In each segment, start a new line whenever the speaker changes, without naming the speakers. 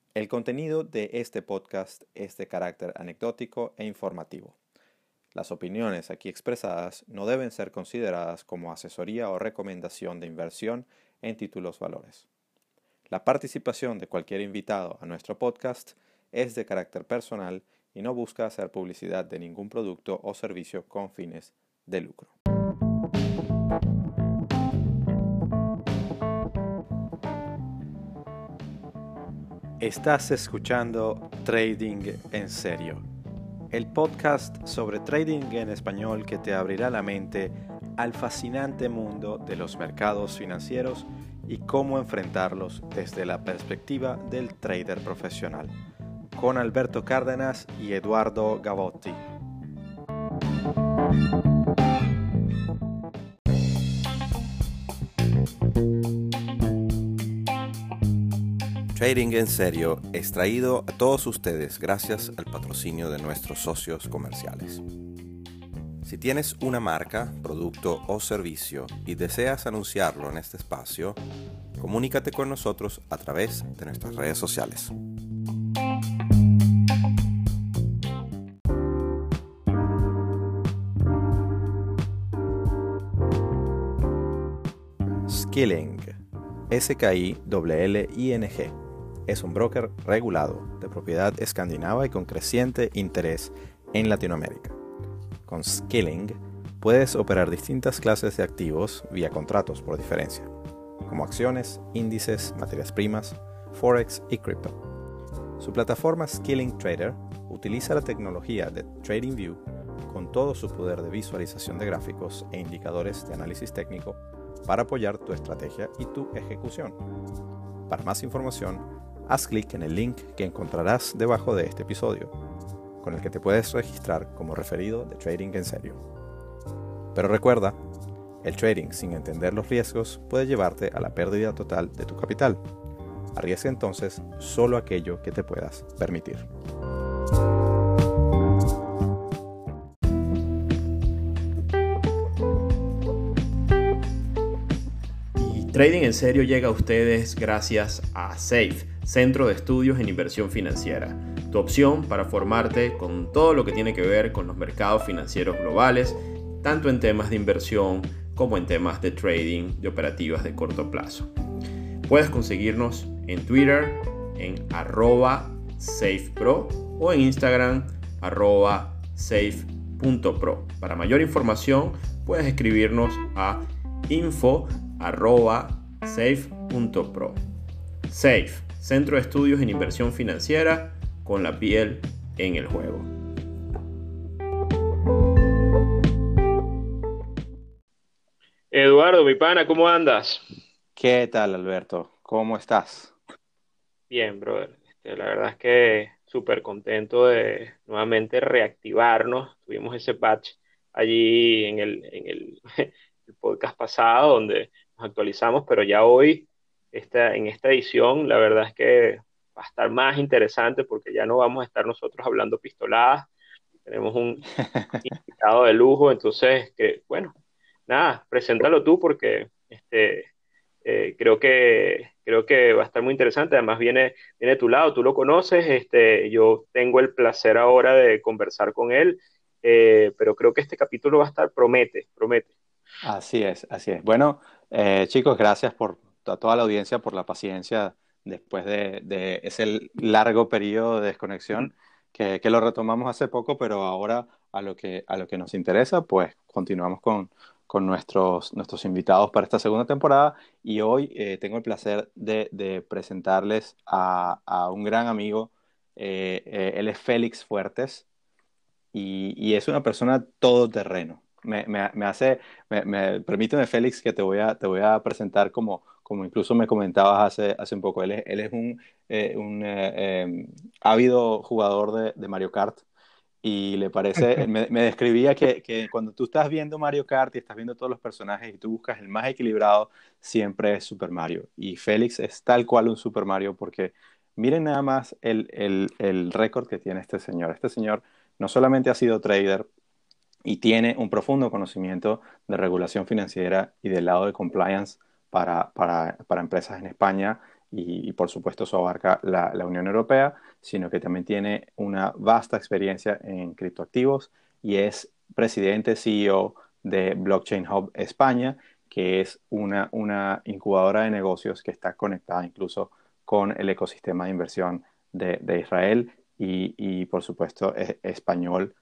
El contenido de este podcast es de carácter anecdótico e informativo. Las opiniones aquí expresadas no deben ser consideradas como asesoría o recomendación de inversión en títulos valores. La participación de cualquier invitado a nuestro podcast es de carácter personal y no busca hacer publicidad de ningún producto o servicio con fines de lucro. Estás escuchando Trading en Serio, el podcast sobre trading en español que te abrirá la mente al fascinante mundo de los mercados financieros y cómo enfrentarlos desde la perspectiva del trader profesional, con Alberto Cárdenas y Eduardo Gavotti. Trading en Serio es traído a todos ustedes gracias al patrocinio de nuestros socios comerciales. Si tienes una marca, producto o servicio y deseas anunciarlo en este espacio, comunícate con nosotros a través de nuestras redes sociales. Skilling, Skilling, es un broker regulado de propiedad escandinava y con creciente interés en Latinoamérica. Con Skilling puedes operar distintas clases de activos vía contratos por diferencia, como acciones, índices, materias primas, forex y cripto. Su plataforma Skilling Trader utiliza la tecnología de TradingView con todo su poder de visualización de gráficos e indicadores de análisis técnico para apoyar tu estrategia y tu ejecución. Para más información, haz clic en el link que encontrarás debajo de este episodio, con el que te puedes registrar como referido de Trading en Serio. Pero recuerda, el trading sin entender los riesgos puede llevarte a la pérdida total de tu capital. Arriesga entonces solo aquello que te puedas permitir.
Trading en Serio llega a ustedes gracias a SAFE, Centro de Estudios en Inversión Financiera, tu opción para formarte con todo lo que tiene que ver con los mercados financieros globales, tanto en temas de inversión como en temas de trading de operativas de corto plazo. Puedes conseguirnos en Twitter en @safepro o en Instagram @safe.pro. Para mayor información puedes escribirnos a info@safe.pro. SAFE, Centro de Estudios en Inversión Financiera, con la piel en el juego. Eduardo, mi pana, ¿cómo andas?
¿Qué tal, Alberto? ¿Cómo estás?
Bien, brother. La verdad es que súper contento de nuevamente reactivarnos. Tuvimos ese patch allí el podcast pasado donde nos actualizamos, pero ya hoy, en esta edición, la verdad es que va a estar más interesante porque ya no vamos a estar nosotros hablando pistoladas. Tenemos un invitado de lujo, entonces, bueno, nada, preséntalo tú porque creo que va a estar muy interesante. Además viene de tu lado, tú lo conoces. Yo tengo el placer ahora de conversar con él, pero creo que este capítulo va a estar, promete.
Así es, así es. Bueno, chicos, gracias a toda la audiencia por la paciencia después de ese largo periodo de desconexión que lo retomamos hace poco, pero ahora a lo que nos interesa, pues continuamos con nuestros invitados para esta segunda temporada y hoy tengo el placer de presentarles a un gran amigo. Él es Félix Fuertes y es una persona todoterreno. Permíteme, Félix, que te voy a presentar como incluso me comentabas hace un poco. Él es un ávido jugador de Mario Kart y le parece, me describía que cuando tú estás viendo Mario Kart y estás viendo todos los personajes y tú buscas el más equilibrado, siempre es Super Mario. Y Félix es tal cual un Super Mario porque miren nada más el récord que tiene este señor. Este señor no solamente ha sido trader y tiene un profundo conocimiento de regulación financiera y del lado de compliance para empresas en España y por supuesto eso abarca la Unión Europea, sino que también tiene una vasta experiencia en criptoactivos y es presidente CEO de Blockchain Hub España, que es una incubadora de negocios que está conectada incluso con el ecosistema de inversión de Israel y por supuesto español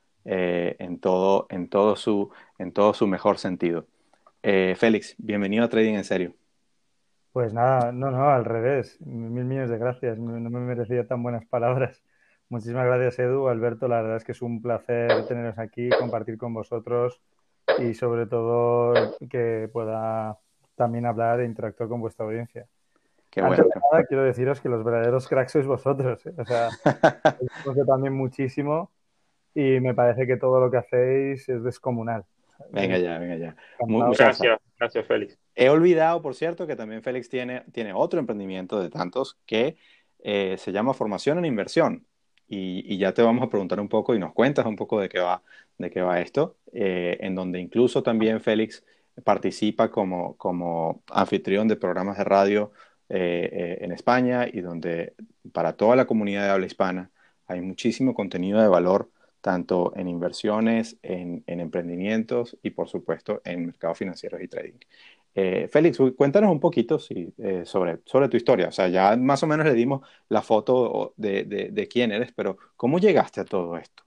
en todo su mejor sentido. Félix, bienvenido a Trading en Serio.
Pues nada, no, no, al revés. Mil millones de gracias. No me merecía tan buenas palabras. Muchísimas gracias, Edu, Alberto. La verdad es que es un placer teneros aquí, compartir con vosotros y sobre todo que pueda también hablar e interactuar con vuestra audiencia.
Qué
Antes
bueno.
de nada, quiero deciros que los verdaderos cracks sois vosotros, ¿eh? O sea, os conozco también muchísimo y me parece que todo lo que hacéis es descomunal.
Venga ya, venga ya.
Encantado.
Muchas gracias.
Gracias, Félix.
He olvidado, por cierto, que también Félix tiene otro emprendimiento de tantos que se llama Formación en Inversión. Y ya te vamos a preguntar un poco y nos cuentas un poco de qué va esto, en donde incluso también Félix participa como anfitrión de programas de radio en España y donde para toda la comunidad de habla hispana hay muchísimo contenido de valor, tanto en inversiones, en emprendimientos y por supuesto en mercados financieros y trading. Félix, cuéntanos un poquito sobre tu historia. O sea, ya más o menos le dimos la foto de quién eres, pero ¿cómo llegaste a todo esto?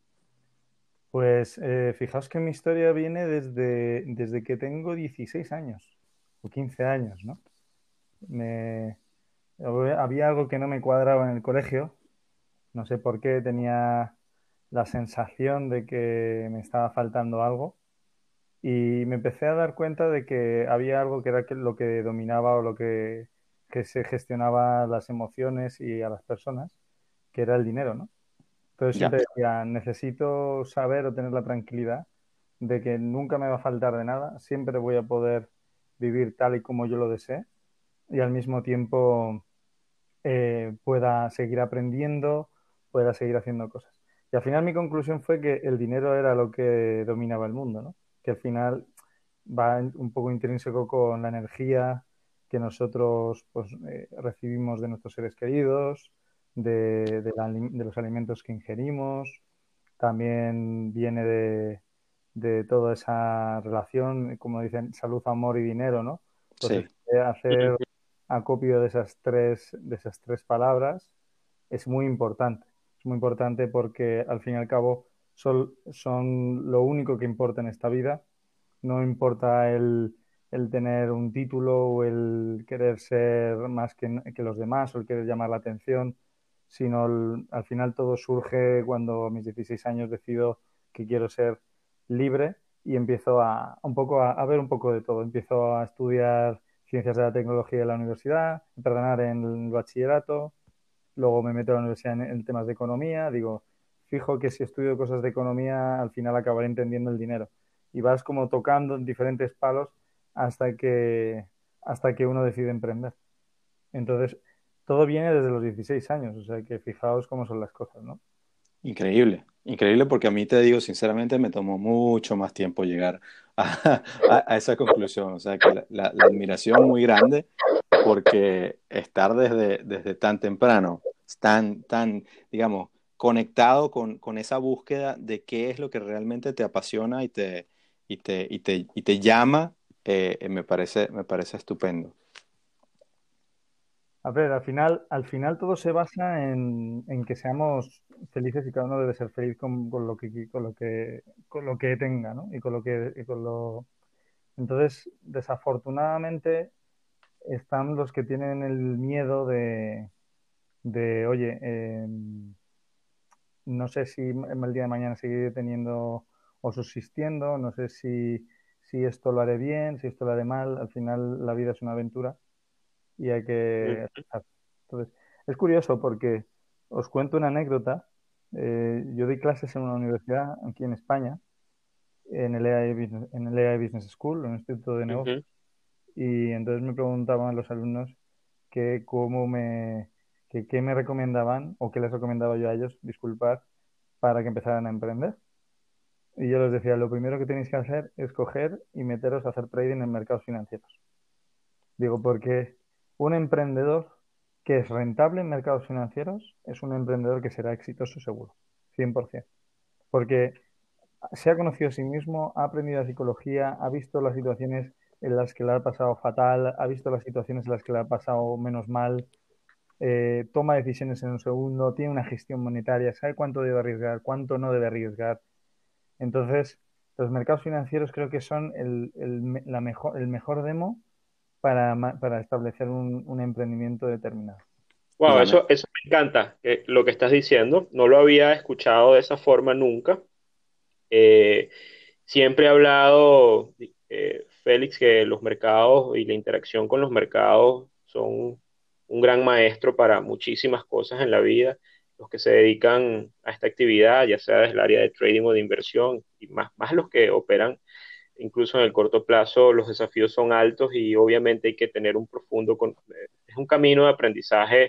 Pues fijaos que mi historia viene desde que tengo 16 años o 15 años, ¿no? Me, había algo que no me cuadraba en el colegio, no sé por qué, tenía la sensación de que me estaba faltando algo y me empecé a dar cuenta de que había algo que era lo que dominaba o que se gestionaba las emociones y a las personas, que era el dinero, ¿no? Entonces
Ya,
siempre decía, necesito saber o tener la tranquilidad de que nunca me va a faltar de nada, siempre voy a poder vivir tal y como yo lo desee y al mismo tiempo pueda seguir aprendiendo, pueda seguir haciendo cosas. Y al final mi conclusión fue que el dinero era lo que dominaba el mundo, ¿no? Que al final va un poco intrínseco con la energía que nosotros pues, recibimos de nuestros seres queridos, de los alimentos que ingerimos, también viene de toda esa relación, como dicen, salud, amor y dinero, ¿no? Entonces,
sí,
hacer acopio de esas tres palabras es muy importante. Es muy importante porque al fin y al cabo son lo único que importa en esta vida. No importa el tener un título o el querer ser más que los demás o el querer llamar la atención, sino al final todo surge cuando a mis 16 años decido que quiero ser libre y empiezo a ver un poco de todo. Empiezo a estudiar ciencias de la tecnología en la universidad, perdonar en el bachillerato, luego me meto a la universidad en temas de economía, digo, fijo que si estudio cosas de economía al final acabaré entendiendo el dinero. Y vas como tocando en diferentes palos hasta hasta que uno decide emprender. Entonces, todo viene desde los 16 años, o sea que fijaos cómo son las cosas, ¿no?
increíble. Increíble porque a mí te digo, sinceramente, me tomó mucho más tiempo llegar a esa conclusión. O sea, que la admiración muy grande porque estar desde tan temprano, digamos, conectado con esa búsqueda de qué es lo que realmente te apasiona y te llama, me parece estupendo.
A ver, al final todo se basa en que seamos felices y cada uno debe ser feliz con lo que tenga, ¿no? Y con lo que, y con lo... Entonces, desafortunadamente, están los que tienen el miedo oye, no sé si el día de mañana seguiré teniendo o subsistiendo, no sé si esto lo haré bien, si esto lo haré mal. Al final, la vida es una aventura y hay que aceptar. Entonces, es curioso porque os cuento una anécdota. Yo di clases en una universidad aquí en España, en el AI Business School, en un instituto de negocios,
Ujú.
y entonces me preguntaban los alumnos que qué me recomendaban o qué les recomendaba yo a ellos, disculpad, para que empezaran a emprender. Y yo les decía, lo primero que tenéis que hacer es coger y meteros a hacer trading en mercados financieros. Digo, porque un emprendedor que es rentable en mercados financieros es un emprendedor que será exitoso seguro, 100%. Porque se ha conocido a sí mismo, ha aprendido psicología, ha visto las situaciones en las que le ha pasado fatal, ha visto las situaciones en las que le ha pasado menos mal, toma decisiones en un segundo, tiene una gestión monetaria, sabe cuánto debe arriesgar, cuánto no debe arriesgar. Entonces, los mercados financieros creo que son el mejor demo para establecer un emprendimiento determinado.
Y
Wow,
la, me-
eso me encanta, lo que estás diciendo. No lo había escuchado de esa forma nunca. Eh, Siempre he hablado, Félix, que los mercados y la interacción con los mercados son un gran maestro para muchísimas cosas en la vida. Los que se dedican a esta actividad, ya sea desde el área de trading o de inversión, y más los que operan incluso en el corto plazo, los desafíos son altos y obviamente hay que tener es un camino de aprendizaje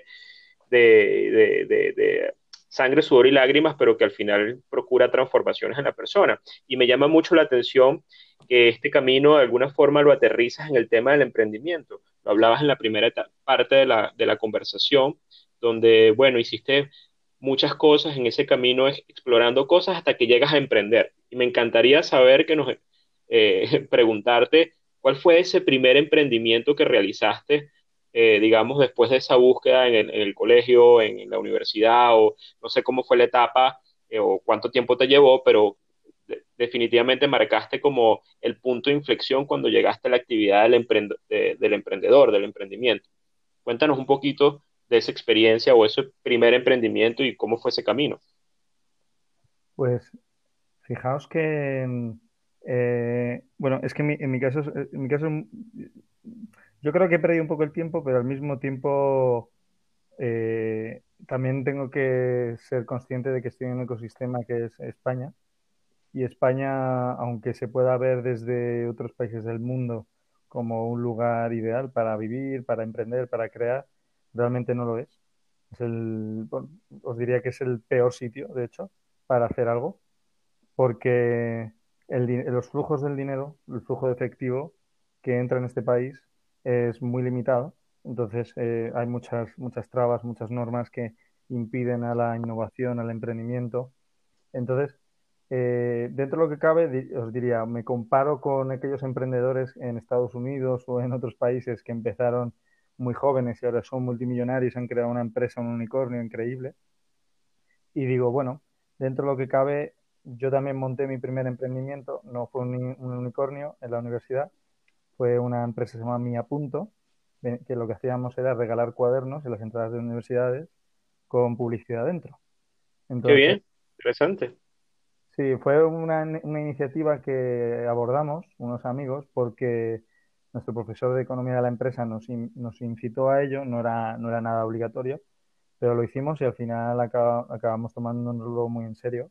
de sangre, sudor y lágrimas, pero que al final procura transformaciones en la persona. Y me llama mucho la atención que este camino de alguna forma lo aterrizas en el tema del emprendimiento. Lo hablabas en la primera parte de la conversación, donde, bueno, hiciste muchas cosas en ese camino, explorando cosas hasta que llegas a emprender. Y me encantaría saber preguntarte cuál fue ese primer emprendimiento que realizaste, digamos, después de esa búsqueda en el colegio, en la universidad, o no sé cómo fue la etapa, o cuánto tiempo te llevó, pero definitivamente marcaste como el punto de inflexión cuando llegaste a la actividad del emprendedor, del emprendimiento. Cuéntanos un poquito de esa experiencia o ese primer emprendimiento y cómo fue ese camino.
Pues fijaos que, bueno, es que yo creo que he perdido un poco el tiempo, pero al mismo tiempo también tengo que ser consciente de que estoy en un ecosistema que es España. Y España, aunque se pueda ver desde otros países del mundo como un lugar ideal para vivir, para emprender, para crear, realmente no lo es. Bueno, os diría que es el peor sitio, de hecho, para hacer algo, porque los flujos del dinero, el flujo de efectivo que entra en este país es muy limitado. Entonces, hay muchas trabas, muchas normas que impiden a la innovación, al emprendimiento. Entonces, dentro de lo que cabe, os diría, me comparo con aquellos emprendedores en Estados Unidos o en otros países que empezaron muy jóvenes y ahora son multimillonarios, han creado una empresa, un unicornio increíble. Y digo, bueno, dentro de lo que cabe, yo también monté mi primer emprendimiento, no fue un unicornio en la universidad, fue una empresa que se llama Mia Punto, que lo que hacíamos era regalar cuadernos en las entradas de universidades con publicidad dentro.
Qué
Entonces,
bien, interesante.
sí, fue una iniciativa que abordamos unos amigos porque nuestro profesor de economía de la empresa nos incitó a ello, no era nada obligatorio, pero lo hicimos y al final acabamos tomándonoslo muy en serio.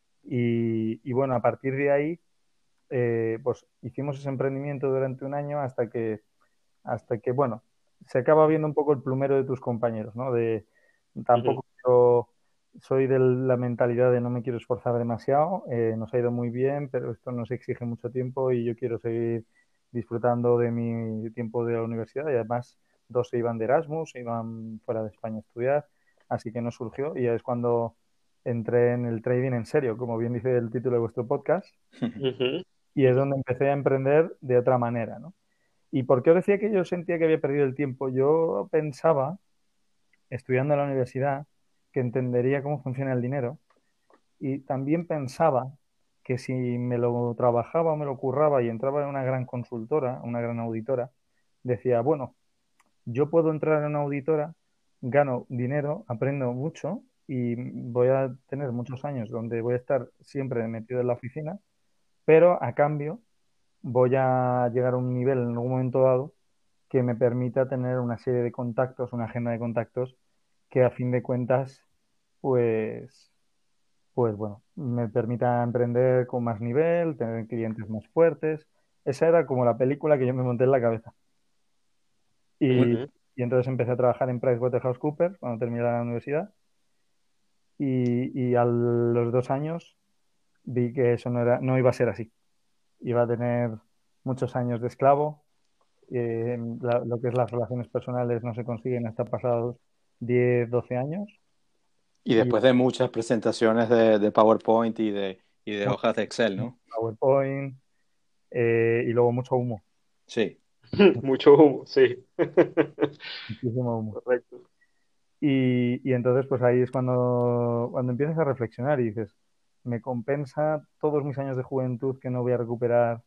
Y bueno, a partir de ahí, pues hicimos ese emprendimiento durante un año hasta que, bueno, se acaba viendo un poco el plumero de tus compañeros, ¿no?
Ujú.
Tampoco soy de la mentalidad de no me quiero esforzar demasiado, nos ha ido muy bien, pero esto nos exige mucho tiempo y yo quiero seguir disfrutando de mi tiempo de la universidad y además dos se iban de Erasmus, se iban fuera de España a estudiar, así que no surgió y es cuando entré en el trading en serio, como bien dice el título de vuestro podcast,
Ujú.
y es donde empecé a emprender de otra manera, ¿no? ¿Y por qué os decía que yo sentía que había perdido el tiempo? Yo pensaba, estudiando en la universidad, que entendería cómo funciona el dinero y también pensaba que si me lo trabajaba o me lo curraba y entraba en una gran consultora, una gran auditora, decía, bueno, yo puedo entrar en una auditora, gano dinero, aprendo mucho y voy a tener muchos años donde voy a estar siempre metido en la oficina, pero a cambio voy a llegar a un nivel en algún momento dado que me permita tener una serie de contactos, una agenda de contactos que a fin de cuentas, pues, pues bueno, me permita emprender con más nivel, tener clientes más fuertes. Esa era como la película que yo me monté en la cabeza. Y,
Ujú.
y entonces empecé a trabajar en PricewaterhouseCoopers cuando terminé la universidad y a los 2 años vi que eso no iba a ser así. Iba a tener muchos años de esclavo. Lo que es las relaciones personales no se consiguen hasta pasados 10, 12 años.
Y
Y
después de muchas presentaciones de PowerPoint y de
mucho
hojas de Excel, ¿no?
PowerPoint, y luego mucho humo,
Sí,
Mucho humo, sí.
muchísimo humo.
Correcto.
Y entonces, pues ahí es cuando empiezas a reflexionar y dices, ¿me compensa todos mis años de juventud que no voy a recuperar,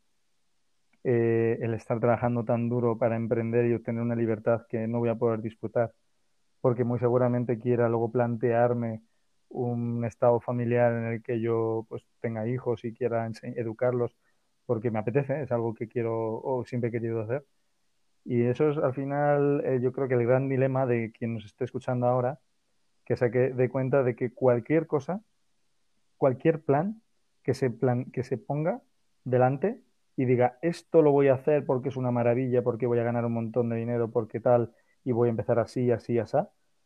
el estar trabajando tan duro para emprender y obtener una libertad que no voy a poder disfrutar? Porque muy seguramente quiera luego plantearme un estado familiar en el que yo pues tenga hijos y quiera educarlos porque me apetece, es algo que quiero o siempre he querido hacer. Y eso es al final, yo creo que el gran dilema de quien nos esté escuchando ahora, que saque de cuenta de que cualquier cosa, cualquier plan que se ponga delante y diga, esto lo voy a hacer porque es una maravilla, porque voy a ganar un montón de dinero, porque tal, y voy a empezar así, así, así,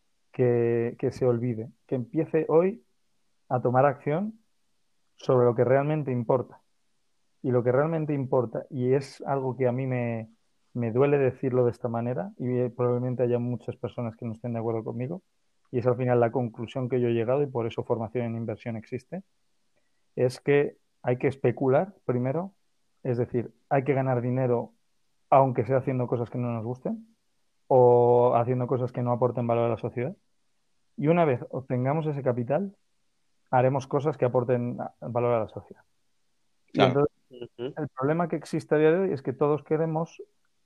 que se olvide, que empiece hoy a tomar acción sobre lo que realmente importa. Y lo que realmente importa, y es algo que a mí me duele decirlo de esta manera, y probablemente haya muchas personas que no estén de acuerdo conmigo, y es al final la conclusión que yo he llegado, y por eso formación en inversión existe, es que hay que especular primero, es decir, hay que ganar dinero aunque sea haciendo cosas que no nos gusten o haciendo cosas que no aporten valor a la sociedad. Y una vez obtengamos ese capital, haremos cosas que aporten valor a la sociedad. Y
claro.
entonces
Ujú.
el problema que existe a día de hoy es que todos queremos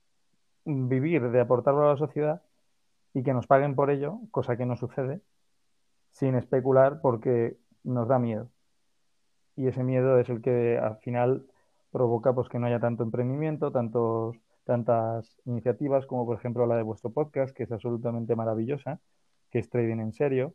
vivir de aportar valor a la sociedad y que nos paguen por ello, cosa que no sucede, sin especular porque nos da miedo. Y ese miedo es el que al final provoca pues, que no haya tanto emprendimiento, tantas iniciativas como por ejemplo la de vuestro podcast, que es absolutamente maravillosa, que es Trading en Serio.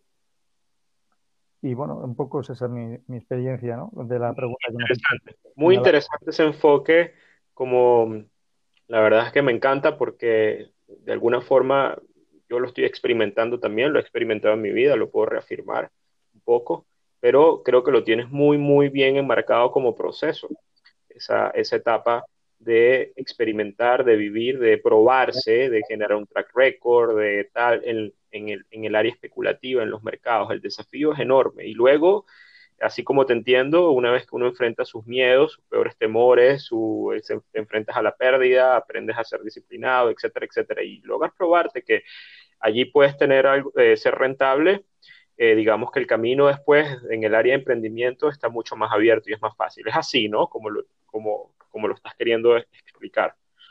Y bueno, un poco esa es mi experiencia, ¿no? De la pregunta que me has hecho.
Interesante. Muy interesante ese enfoque, como la verdad es que me encanta porque de alguna forma yo lo estoy experimentando también, lo he experimentado en mi vida, lo puedo reafirmar un poco, pero creo que lo tienes muy, muy bien enmarcado como proceso, esa etapa de experimentar, de vivir, de probarse, de generar un track record, de tal, en el área especulativa, en los mercados. El desafío es enorme. Y luego, así como te entiendo, una vez que uno enfrenta sus miedos, sus peores temores, te enfrentas a la pérdida, aprendes a ser disciplinado, etcétera, etcétera, y logras probarte que allí puedes tener algo, ser rentable. Digamos que el camino después en el área de emprendimiento está mucho más abierto y es más fácil. Es así, ¿no? Como lo estás queriendo explicar.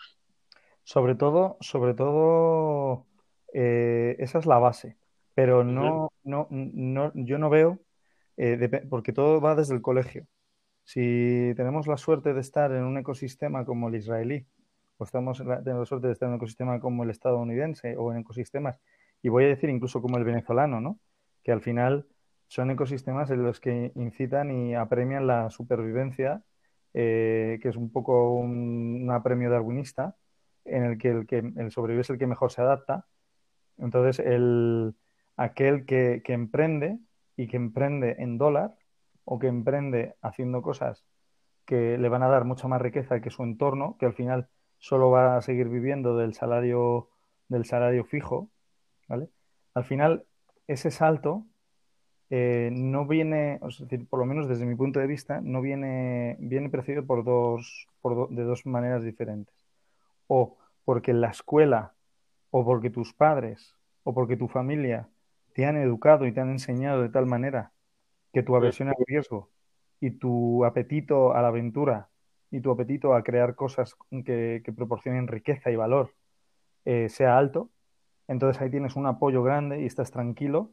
Sobre todo, esa es la base, pero
Ujú.
yo no veo, porque todo va desde el colegio. Si tenemos la suerte de estar en un ecosistema como el israelí, o tenemos la suerte de estar en un ecosistema como el estadounidense, o en ecosistemas, y voy a decir incluso como el venezolano, ¿no? Que al final son ecosistemas en los que incitan y apremian la supervivencia, que es un poco un apremio darwinista, en el sobrevive es el que mejor se adapta. Entonces, aquel que emprende y que emprende en dólar o que emprende haciendo cosas que le van a dar mucha más riqueza que su entorno, que al final solo va a seguir viviendo del salario fijo, ¿vale? Al final, ese salto, no viene, es decir, por lo menos desde mi punto de vista, no viene precedido de dos maneras diferentes. O porque la escuela, o porque tus padres, o porque tu familia te han educado y te han enseñado de tal manera que tu aversión al riesgo y tu apetito a la aventura y tu apetito a crear cosas que proporcionen riqueza y valor, sea alto, entonces ahí tienes un apoyo grande y estás tranquilo,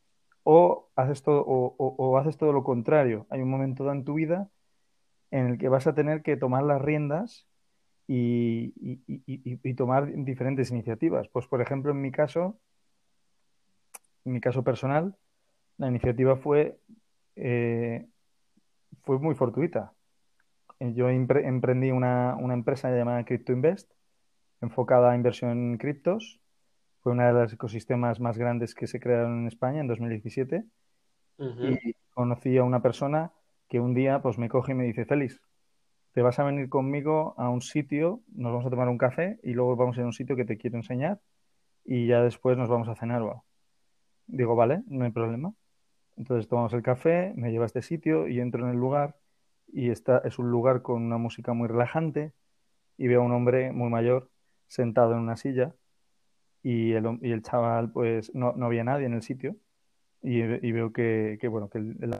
o haces todo lo contrario. Hay un momento dado en tu vida en el que vas a tener que tomar las riendas y tomar diferentes iniciativas. Pues, por ejemplo, en mi caso personal, la iniciativa eh, fue muy fortuita. Yo emprendí una empresa llamada Crypto Invest, enfocada a inversión en criptos. Fue una de los ecosistemas más grandes que se crearon en España en 2017.
Ujú.
Y conocí a una persona que un día pues, me coge y me dice, Félix, te vas a venir conmigo a un sitio, nos vamos a tomar un café y luego vamos a ir a un sitio que te quiero enseñar y ya después nos vamos a cenar. O algo". Digo, vale, no hay problema. Entonces tomamos el café, me lleva a este sitio y entro en el lugar y es un lugar con una música muy relajante y veo a un hombre muy mayor sentado en una silla y el chaval pues no había nadie en el sitio y veo bueno, que el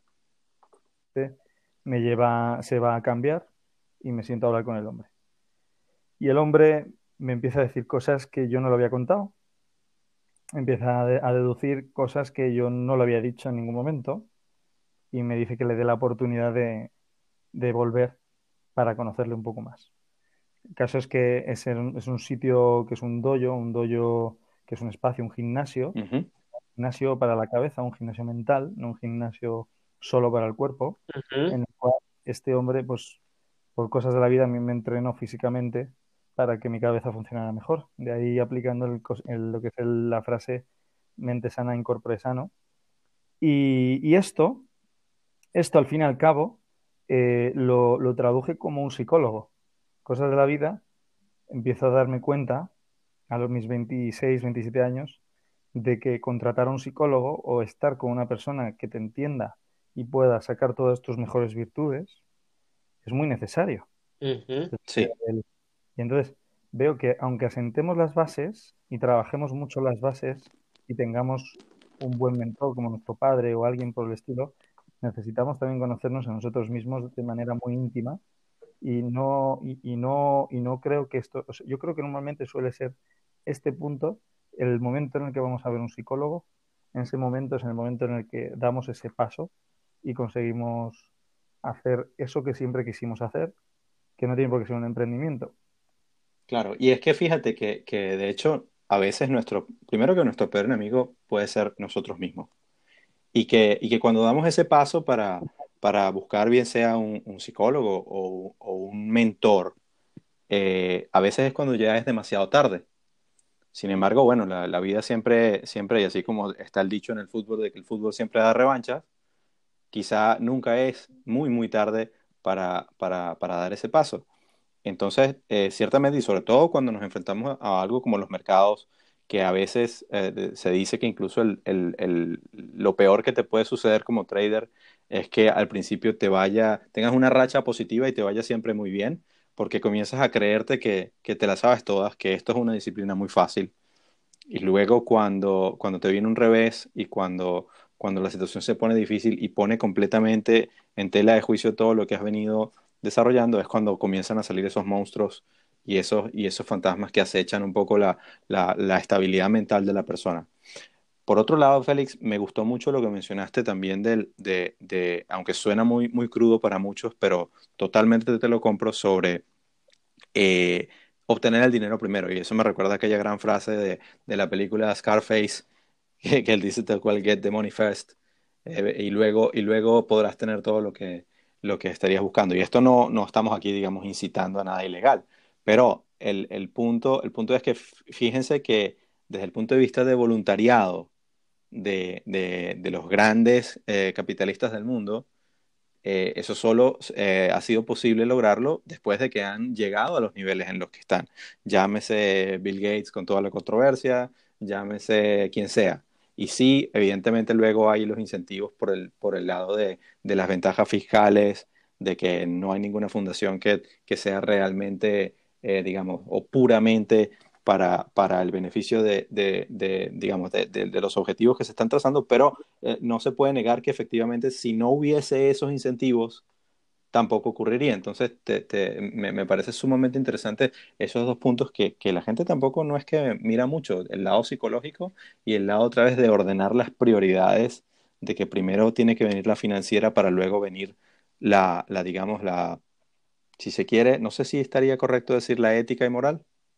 me lleva, se va a cambiar y me siento a hablar con el hombre. Y el hombre me empieza a decir cosas que yo no le había contado, empieza a deducir cosas que yo no le había dicho en ningún momento y me dice que le dé la oportunidad de volver para conocerle un poco más. El caso es que es un sitio que es un dojo que es un espacio, un
Ujú.
gimnasio para la cabeza, un gimnasio mental, no un gimnasio solo para el cuerpo,
Ujú.
en el cual este hombre, pues por cosas de la vida, a mí me entrenó físicamente para que mi cabeza funcionara mejor. De ahí aplicando lo que es la frase mente sana, incorpore sano. Y esto al fin y al cabo, lo traduje como un psicólogo. Cosas de la vida, empiezo a darme cuenta a mis 26 27 años de que contratar a un psicólogo o estar con una persona que te entienda y pueda sacar todas tus mejores virtudes es muy necesario.
Ujú.
Sí,
Y entonces veo que aunque asentemos las bases y trabajemos mucho las bases y tengamos un buen mentor como nuestro padre o alguien por el estilo, necesitamos también conocernos a nosotros mismos de manera muy íntima y no creo que esto, o sea, yo creo que normalmente suele ser este punto, el momento en el que vamos a ver un psicólogo, en ese momento es en el momento en el que damos ese paso y conseguimos hacer eso que siempre quisimos hacer, que no tiene por qué ser un emprendimiento.
claro. Y es que fíjate que de hecho a veces primero que nuestro peor enemigo puede ser nosotros mismos. Y que cuando damos ese paso para buscar bien sea un psicólogo o un mentor, a veces es cuando ya es demasiado tarde. Sin embargo, bueno, la vida siempre, y así como está el dicho en el fútbol de que el fútbol siempre da revanchas, quizá nunca es muy tarde para dar ese paso. Entonces, ciertamente, y sobre todo cuando nos enfrentamos a algo como los mercados, que a veces se dice que incluso lo peor que te puede suceder como trader es que al principio tengas una racha positiva y te vaya siempre muy bien, porque comienzas a creerte que te la sabes todas, que esto es una disciplina muy fácil. Y luego cuando te viene un revés y cuando la situación se pone difícil y pone completamente en tela de juicio todo lo que has venido desarrollando, es cuando comienzan a salir esos monstruos y esos fantasmas que acechan un poco la estabilidad mental de la persona. Por otro lado, Félix, me gustó mucho lo que mencionaste también aunque suena muy crudo para muchos, pero totalmente te lo compro sobre eh, obtener el dinero primero. Y eso me recuerda a aquella gran frase de la película Scarface, que él dice tal cual, get the money first, y luego podrás tener todo lo que estarías buscando. Y esto no estamos aquí, digamos, incitando a nada ilegal, pero el punto es que fíjense que desde el punto de vista de voluntariado de los grandes capitalistas del mundo, eso solo ha sido posible lograrlo después de que han llegado a los niveles en los que están. Llámese Bill Gates con toda la controversia, llámese quien sea. Y sí, evidentemente luego hay los incentivos por el lado de las ventajas fiscales, de que no hay ninguna fundación que sea realmente, digamos, o puramente para el beneficio digamos, de los objetivos que se están trazando, pero no se puede negar que efectivamente si no hubiese esos incentivos, tampoco ocurriría. Entonces, me parece sumamente interesante esos dos puntos que la gente tampoco no es que mira mucho, el lado psicológico y el lado otra vez de ordenar las prioridades, de que primero tiene que venir la financiera para luego venir digamos, si se quiere, no sé si estaría correcto decir la ética y moral.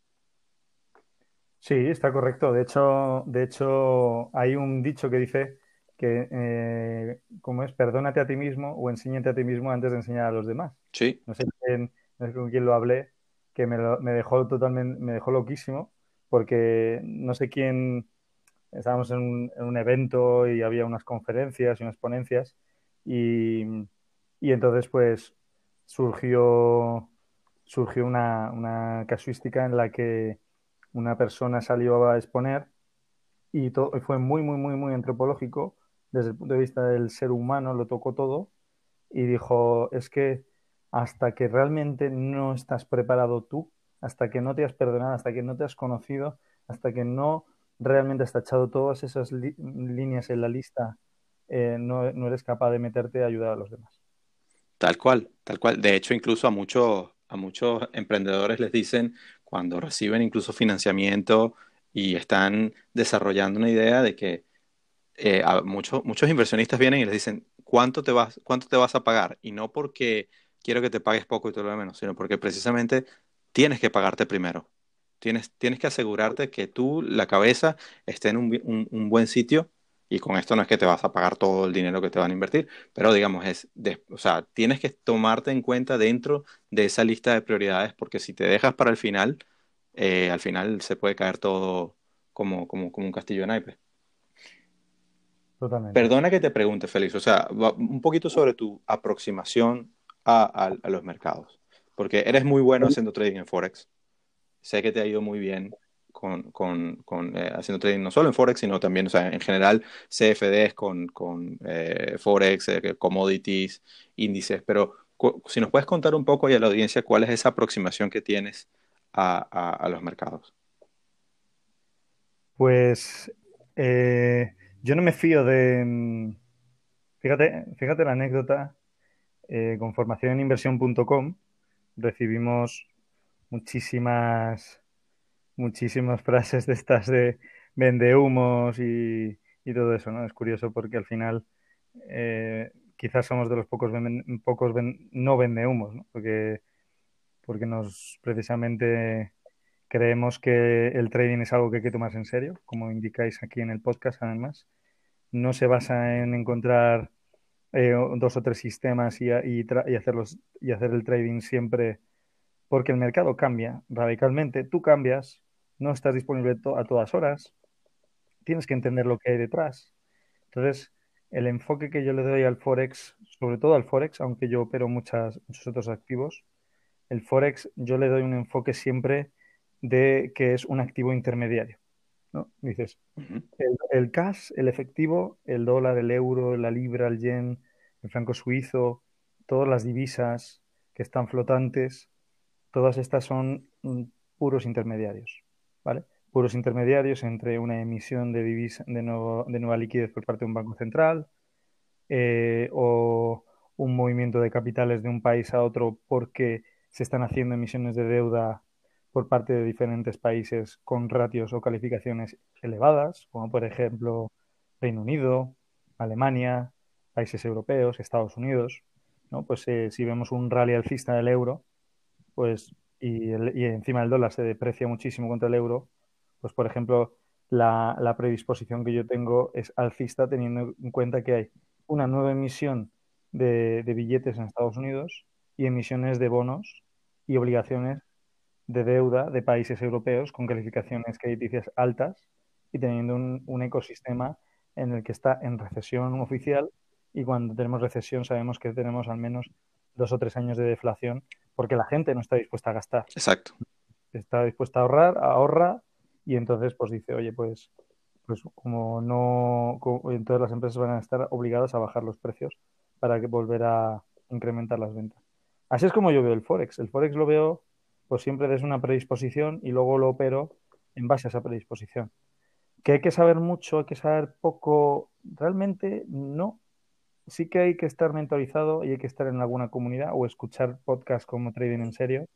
Sí, está correcto. De hecho, hay un dicho que dice que, ¿cómo es? Perdónate a ti mismo o enséñate a ti mismo antes de enseñar a los demás.
Sí.
No sé no sé con quién lo hablé, que me dejó totalmente, me dejó loquísimo, porque no sé quién, estábamos en un evento y había unas conferencias y unas ponencias, y, y entonces pues surgió, surgió una casuística en la que una persona salió a exponer y fue muy, muy, muy, muy antropológico desde el punto de vista del ser humano, lo tocó todo y dijo, es que hasta que realmente no estás preparado tú, hasta que no te has perdonado, hasta que no te has conocido, hasta que no realmente has tachado todas esas líneas en la lista, no eres capaz de meterte a ayudar a los demás.
Tal cual, tal cual. De hecho, incluso a muchos emprendedores les dicen cuando reciben incluso financiamiento y están desarrollando una idea de que muchos inversionistas vienen y les dicen, ¿cuánto te vas a pagar? Y no porque quiero que te pagues poco y todo lo de menos, sino porque precisamente tienes que pagarte primero. Tienes que asegurarte que tú, la cabeza, esté en un buen sitio. Y con esto no es que te vas a pagar todo el dinero que te van a invertir, pero digamos, o sea, tienes que tomarte en cuenta dentro de esa lista de prioridades, porque si te dejas para el final, al final se puede caer todo como un castillo de naipes.
Totalmente.
Perdona que te pregunte, Félix, o sea, un poquito sobre tu aproximación a los mercados, porque eres muy bueno haciendo trading en Forex. Sé que te ha ido muy bien haciendo trading no solo en Forex, sino también, o sea, en general, CFDs con Forex, commodities, índices, pero si nos puedes contar un poco y a la audiencia cuál es esa aproximación que tienes a los mercados.
Pues yo no me fío fíjate la anécdota, con formación en inversión.com recibimos muchísimas, muchísimas frases de estas de vendehumos y todo eso, ¿no? Es curioso porque al final quizás somos de los no vendehumos, ¿no? Porque nos precisamente creemos que el trading es algo que hay que tomarse en serio, como indicáis aquí en el podcast, además. No se basa en encontrar dos o tres sistemas y hacer el trading siempre, porque el mercado cambia radicalmente. Tú cambias, no estás disponible a todas horas, tienes que entender lo que hay detrás. Entonces, el enfoque que yo le doy al Forex, sobre todo al Forex, aunque yo opero muchos otros activos, el Forex yo le doy un enfoque siempre de que es un activo intermediario, ¿no? Dices,
Ujú.
el cash, el efectivo, el dólar, el euro, la libra, el yen, el franco suizo, todas las divisas que están flotantes, todas estas son puros intermediarios, ¿vale? Puros intermediarios entre una emisión de divisa, de nueva liquidez por parte de un banco central, o un movimiento de capitales de un país a otro porque se están haciendo emisiones de deuda por parte de diferentes países con ratios o calificaciones elevadas, como por ejemplo Reino Unido, Alemania, países europeos, Estados Unidos, ¿no? Pues si vemos un rally alcista del euro, pues y encima el dólar se deprecia muchísimo contra el euro, pues por ejemplo la predisposición que yo tengo es alcista teniendo en cuenta que hay una nueva emisión de billetes en Estados Unidos y emisiones de bonos y obligaciones de deuda de países europeos con calificaciones crediticias altas y teniendo un ecosistema en el que está en recesión oficial, y cuando tenemos recesión sabemos que tenemos al menos 2 o 3 años de deflación porque la gente no está dispuesta a gastar,
Exacto.
está dispuesta a ahorrar, ahorra, y entonces pues dice, oye, pues como no, entonces las empresas van a estar obligadas a bajar los precios para que volver a incrementar las ventas. Así es como yo veo el Forex. El Forex lo veo pues siempre desde una predisposición y luego lo opero en base a esa predisposición. ¿Que hay que saber mucho, hay que saber poco? Realmente no. Sí que hay que estar mentorizado y hay que estar en alguna comunidad o escuchar podcasts como Trading en Serio,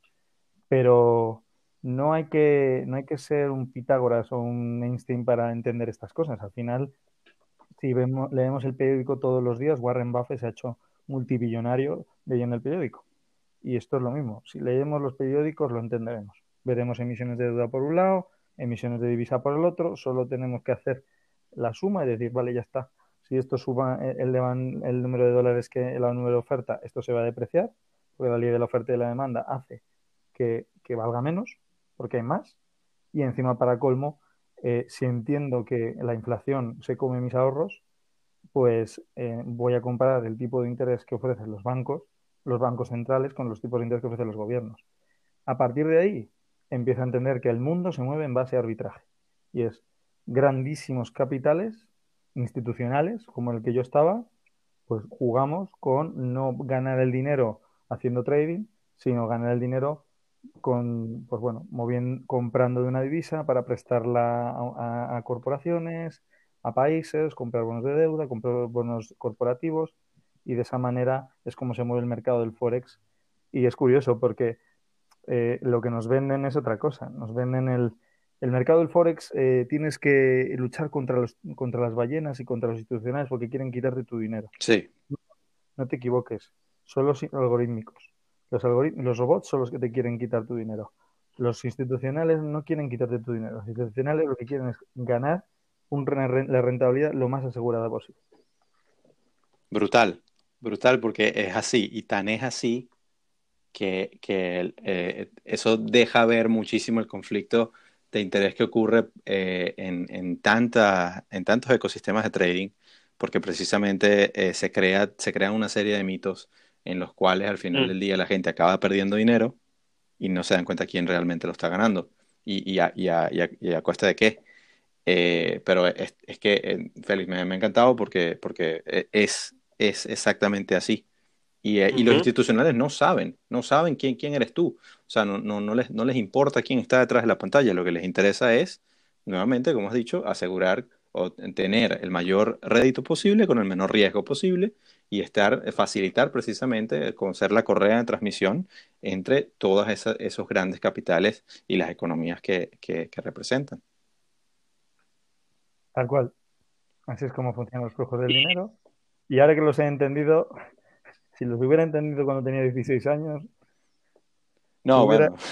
pero no hay que ser un Pitágoras o un Einstein para entender estas cosas. Al final, si leemos el periódico todos los días, Warren Buffett se ha hecho multibillonario leyendo el periódico. Y esto es lo mismo. Si leemos los periódicos, lo entenderemos. Veremos emisiones de deuda por un lado, emisiones de divisa por el otro. Solo tenemos que hacer la suma y decir, vale, ya está. Si esto suba el número de dólares que el número de oferta, esto se va a depreciar, porque la ley de la oferta y de la demanda hace que valga menos, porque hay más. Y encima, para colmo, si entiendo que la inflación se come mis ahorros, pues voy a comparar el tipo de interés que ofrecen los bancos centrales, con los tipos de interés que ofrecen los gobiernos. A partir de ahí, empiezo a entender que el mundo se mueve en base a arbitraje. Y es, grandísimos capitales institucionales, como el que yo estaba, pues jugamos con no ganar el dinero haciendo trading, sino ganar el dinero con, pues bueno, comprando de una divisa para prestarla a corporaciones, a países, comprar bonos de deuda, comprar bonos corporativos, y de esa manera es como se mueve el mercado del Forex. Y es curioso porque lo que nos venden es otra cosa. Nos venden el mercado del Forex, tienes que luchar contra las ballenas y contra los institucionales porque quieren quitarte tu dinero.
Sí.
No te equivoques, son los algorítmicos. Los robots son los que te quieren quitar tu dinero. Los institucionales no quieren quitarte tu dinero. Los institucionales lo que quieren es ganar la rentabilidad lo más asegurada posible.
Brutal, brutal porque es así y tan es así que eso deja ver muchísimo el conflicto de interés que ocurre en tantos ecosistemas de trading, porque precisamente se crean una serie de mitos en los cuales al final
Mm.
del día la gente acaba perdiendo dinero y no se dan cuenta quién realmente lo está ganando y a cuesta de qué. Pero es que, Félix, me ha encantado porque es exactamente así. Y los
Ujú.
institucionales no saben quién eres tú. O sea, no les importa quién está detrás de la pantalla. Lo que les interesa es, nuevamente, como has dicho, asegurar o tener el mayor rédito posible con el menor riesgo posible y facilitar precisamente con ser la correa de transmisión entre todos esos grandes capitales y las economías que representan.
Tal cual. Así es como funcionan los flujos del dinero. Y ahora que los he entendido, si los hubiera entendido cuando tenía 16 años,
No,
hubiera...
bueno.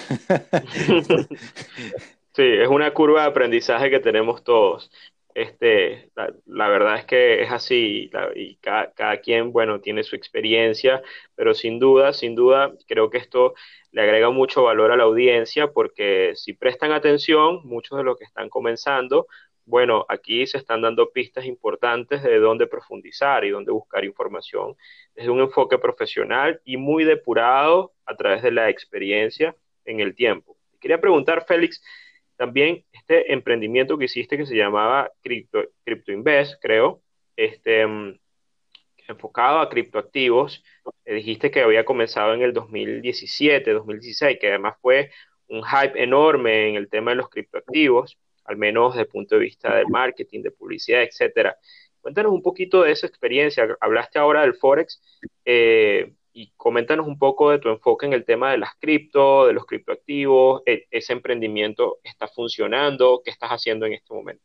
Sí, es una curva de aprendizaje que tenemos todos. La verdad es que es así y cada quien, bueno, tiene su experiencia, pero sin duda, creo que esto le agrega mucho valor a la audiencia porque si prestan atención, muchos de los que están comenzando, bueno, aquí se están dando pistas importantes de dónde profundizar y dónde buscar información desde un enfoque profesional y muy depurado a través de la experiencia en el tiempo. Quería preguntar, Félix, también este emprendimiento que hiciste que se llamaba Crypto Invest, creo, este, enfocado a criptoactivos. Dijiste que había comenzado en el 2017, 2016, que además fue un hype enorme en el tema de los criptoactivos, al menos desde el punto de vista del marketing, de publicidad, etcétera. Cuéntanos un poquito de esa experiencia. Hablaste ahora del Forex, y coméntanos un poco de tu enfoque en el tema de las cripto, de los criptoactivos. ¿Ese emprendimiento está funcionando? ¿Qué estás haciendo en este momento?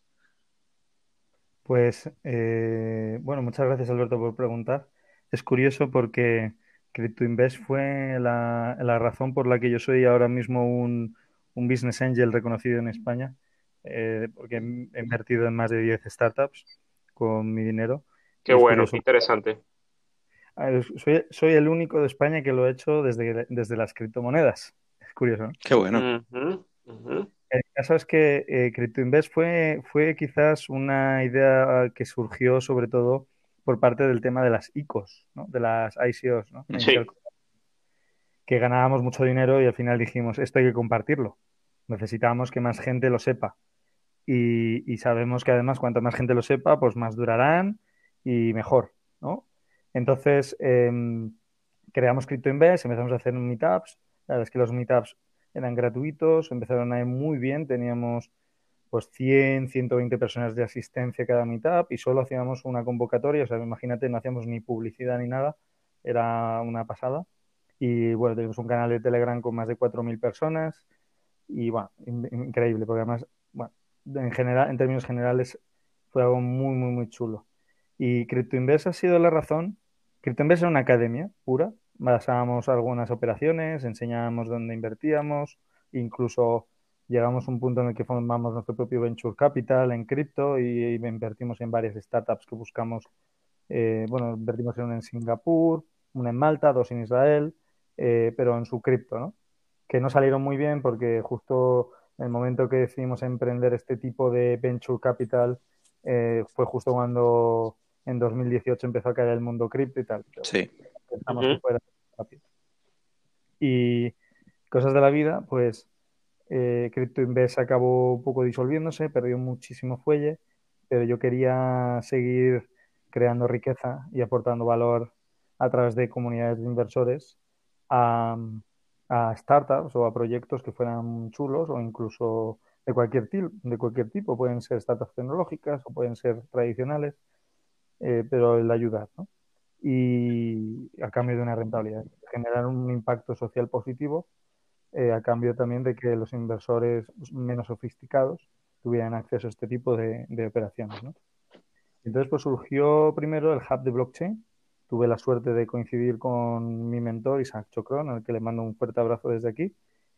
Pues, bueno, muchas gracias Alberto por preguntar. Es curioso porque CryptoInvest fue la razón por la que yo soy ahora mismo un Business Angel reconocido en España, porque he invertido en más de 10 startups con mi dinero.
Qué
Y es
bueno, qué
curioso.
interesante.
Soy el único de España que lo ha hecho desde las criptomonedas. Es curioso, ¿no?
Uh
Qué bueno.
-huh, uh -huh.
El caso es que CryptoInvest fue quizás una idea que surgió sobre todo por parte del tema de las ICOs, ¿no? De las ICOs, ¿no?
Sí.
Que ganábamos mucho dinero y al final dijimos, esto hay que compartirlo. Necesitamos que más gente lo sepa. Y sabemos que además cuanto más gente lo sepa, pues más durarán y mejor, ¿no? Entonces, creamos CryptoInvest, empezamos a hacer meetups. La verdad es que los meetups eran gratuitos, empezaron a ir muy bien, teníamos pues 100, 120 personas de asistencia cada meetup y solo hacíamos una convocatoria, o sea, imagínate, no hacíamos ni publicidad ni nada, era una pasada. Y bueno, tenemos un canal de Telegram con más de 4.000 personas y bueno, increíble, porque además, bueno, en general, en términos generales, fue algo muy, muy, muy chulo. Y CryptoInvest ha sido la razón. CryptoInvest era una academia pura, basábamos algunas operaciones, enseñábamos dónde invertíamos, incluso llegamos a un punto en el que formamos nuestro propio venture capital en cripto y invertimos en varias startups que buscamos. Bueno, invertimos en una en Singapur, una en Malta, dos en Israel, pero en su cripto, ¿no? Que no salieron muy bien porque justo en el momento que decidimos emprender este tipo de venture capital, fue justo cuando en 2018 empezó a caer el mundo cripto y tal, pero
Sí.
pensamos que
Ujú.
fuera rápido. Y cosas de la vida, pues CryptoInvest acabó un poco disolviéndose, perdió muchísimo fuelle, pero yo quería seguir creando riqueza y aportando valor a través de comunidades de inversores a, a startups o a proyectos que fueran chulos o incluso de cualquier tipo. Pueden ser startups tecnológicas o pueden ser tradicionales, pero el ayudar, ¿no? Y a cambio de una rentabilidad, generar un impacto social positivo, a cambio también de que los inversores menos sofisticados tuvieran acceso a este tipo de operaciones, ¿no? Entonces, pues surgió primero el hub de blockchain. Tuve la suerte de coincidir con mi mentor, Isaac Chocrón, al que le mando un fuerte abrazo desde aquí.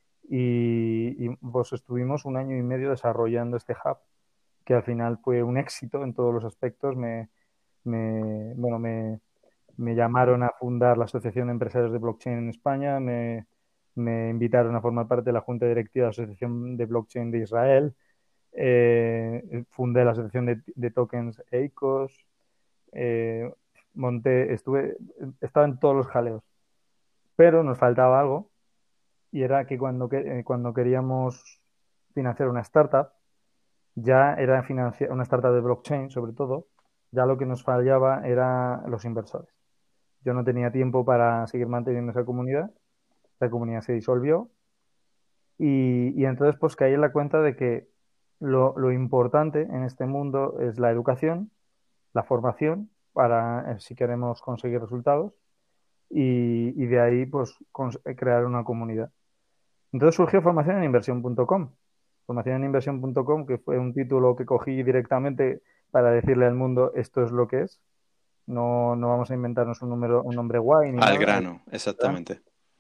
Pues estuvimos un año y medio desarrollando este hub, que al final fue un éxito en todos los aspectos. Bueno, me llamaron a fundar la Asociación de Empresarios de Blockchain en España, me invitaron a formar parte de la Junta Directiva de la Asociación de Blockchain de Israel, fundé la Asociación de Tokens EICOS, eh, estaba en todos los jaleos, pero nos faltaba algo y era que cuando queríamos financiar una startup, ya era financiar una startup de blockchain sobre todo, ya lo que nos fallaba era los inversores. Yo no tenía tiempo para seguir manteniendo esa comunidad se disolvió y entonces pues caí en la cuenta de que lo importante en este mundo es la educación, la formación para si queremos conseguir resultados y de ahí pues crear una comunidad. Entonces surgió formacioneninversión.com. Formacioneninversión.com, que fue un título que cogí directamente para decirle al mundo esto es lo que es. No vamos a inventarnos un nombre guay ni
Al
nada.
grano, exactamente.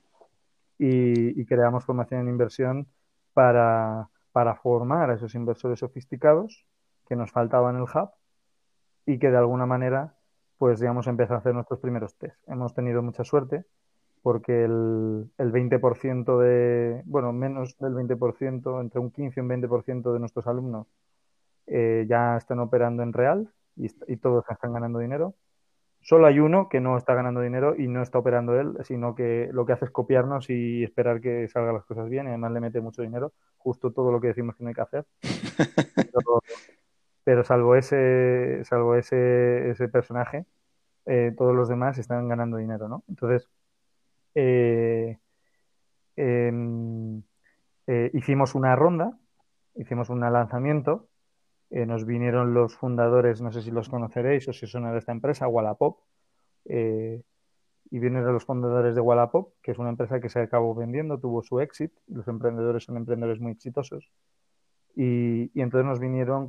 Y creamos formación en inversión para formar a esos inversores sofisticados que nos faltaban en el hub y que de alguna manera pues ya hemos empezado a hacer nuestros primeros test. Hemos tenido mucha suerte porque el 20% bueno, menos del 20%, entre un 15 y un 20% de nuestros alumnos ya están operando en real y todos están ganando dinero. Solo hay uno que no está ganando dinero y no está operando él, sino que lo que hace es copiarnos y esperar que salgan las cosas bien y además le mete mucho dinero, justo todo lo que decimos que no hay que hacer. Pero, pero ese personaje, todos los demás están ganando dinero, ¿no? Entonces, eh, em, hicimos una ronda, hicimos un lanzamiento, nos vinieron los fundadores, no sé si los conoceréis o si son de esta empresa, Wallapop, eh, y vienen los fundadores de Wallapop, que es una empresa que se acabó vendiendo, tuvo su exit, los emprendedores son emprendedores muy exitosos, y entonces nos vinieron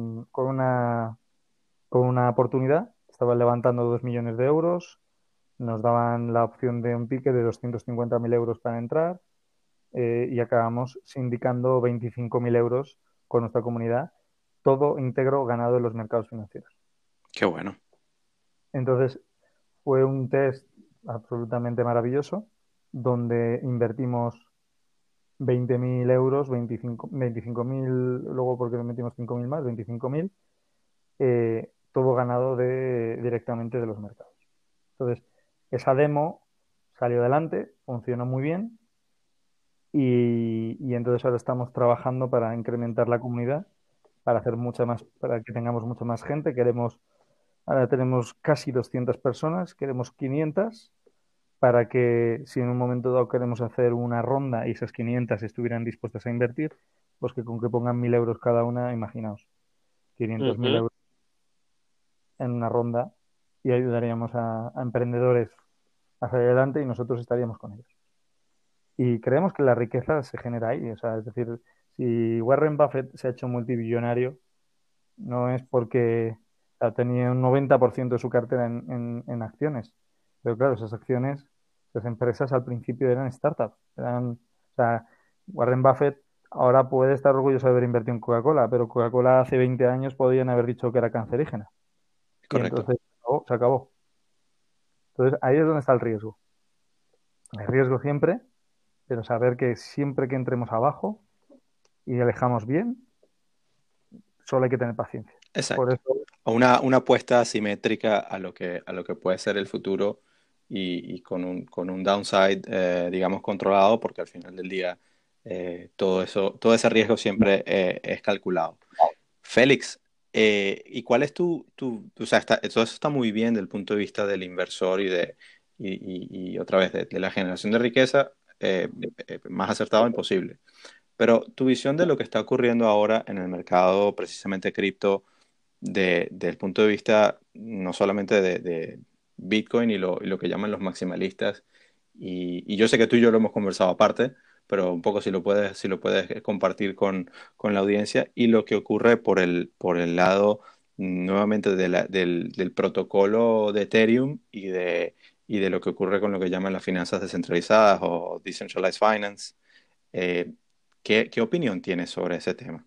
con una oportunidad, estaban levantando 2 millones de euros, nos daban la opción de un ticket de 250.000 euros para entrar y acabamos sindicando 25.000 euros con nuestra comunidad, todo íntegro ganado en los mercados financieros.
Qué bueno.
Entonces, fue un test absolutamente maravilloso, donde invertimos 20.000 euros, 25.000, luego porque le metimos 5.000 más, 25.000, todo ganado directamente de los mercados. Entonces, esa demo salió adelante, funcionó muy bien y entonces ahora estamos trabajando para incrementar la comunidad, para hacer mucha más, para que tengamos mucha más gente. Ahora tenemos casi 200 personas, queremos 500 para que si en un momento dado queremos hacer una ronda y esas 500 estuvieran dispuestas a invertir, pues que con que pongan 1.000 euros cada una, imaginaos, 500.000 euros en una ronda y ayudaríamos a emprendedores a salir adelante y nosotros estaríamos con ellos. Y creemos que la riqueza se genera ahí, o sea, es decir, si Warren Buffett se ha hecho multimillonario, no es porque tenía un 90% de su cartera en acciones, pero claro, esas acciones, esas empresas al principio eran startups, o sea, Warren Buffett ahora puede estar orgulloso de haber invertido en Coca-Cola, pero Coca-Cola hace 20 años podían haber dicho que era cancerígena y
Correcto.
entonces se acabó. Entonces ahí es donde está el riesgo. Hay riesgo siempre, pero saber que siempre que entremos abajo y alejamos bien, solo hay que tener paciencia. Por
Exacto.
eso,
O una apuesta asimétrica a lo que puede ser el futuro y con un downside, digamos, controlado, porque al final del día todo eso, todo ese riesgo siempre es calculado. Félix, ¿y cuál es o sea, todo eso está muy bien desde el punto de vista del inversor y otra vez de la generación de riqueza, más acertado imposible. Pero tu visión de lo que está ocurriendo ahora en el mercado, precisamente cripto, desde el punto de vista no solamente de Bitcoin y lo que llaman los maximalistas, y yo sé que tú y yo lo hemos conversado aparte, pero un poco si lo puedes compartir con la audiencia, y lo que ocurre por el lado nuevamente del protocolo de Ethereum y de lo que ocurre con lo que llaman las finanzas descentralizadas o decentralized finance. Eh, qué opinión tienes sobre ese tema?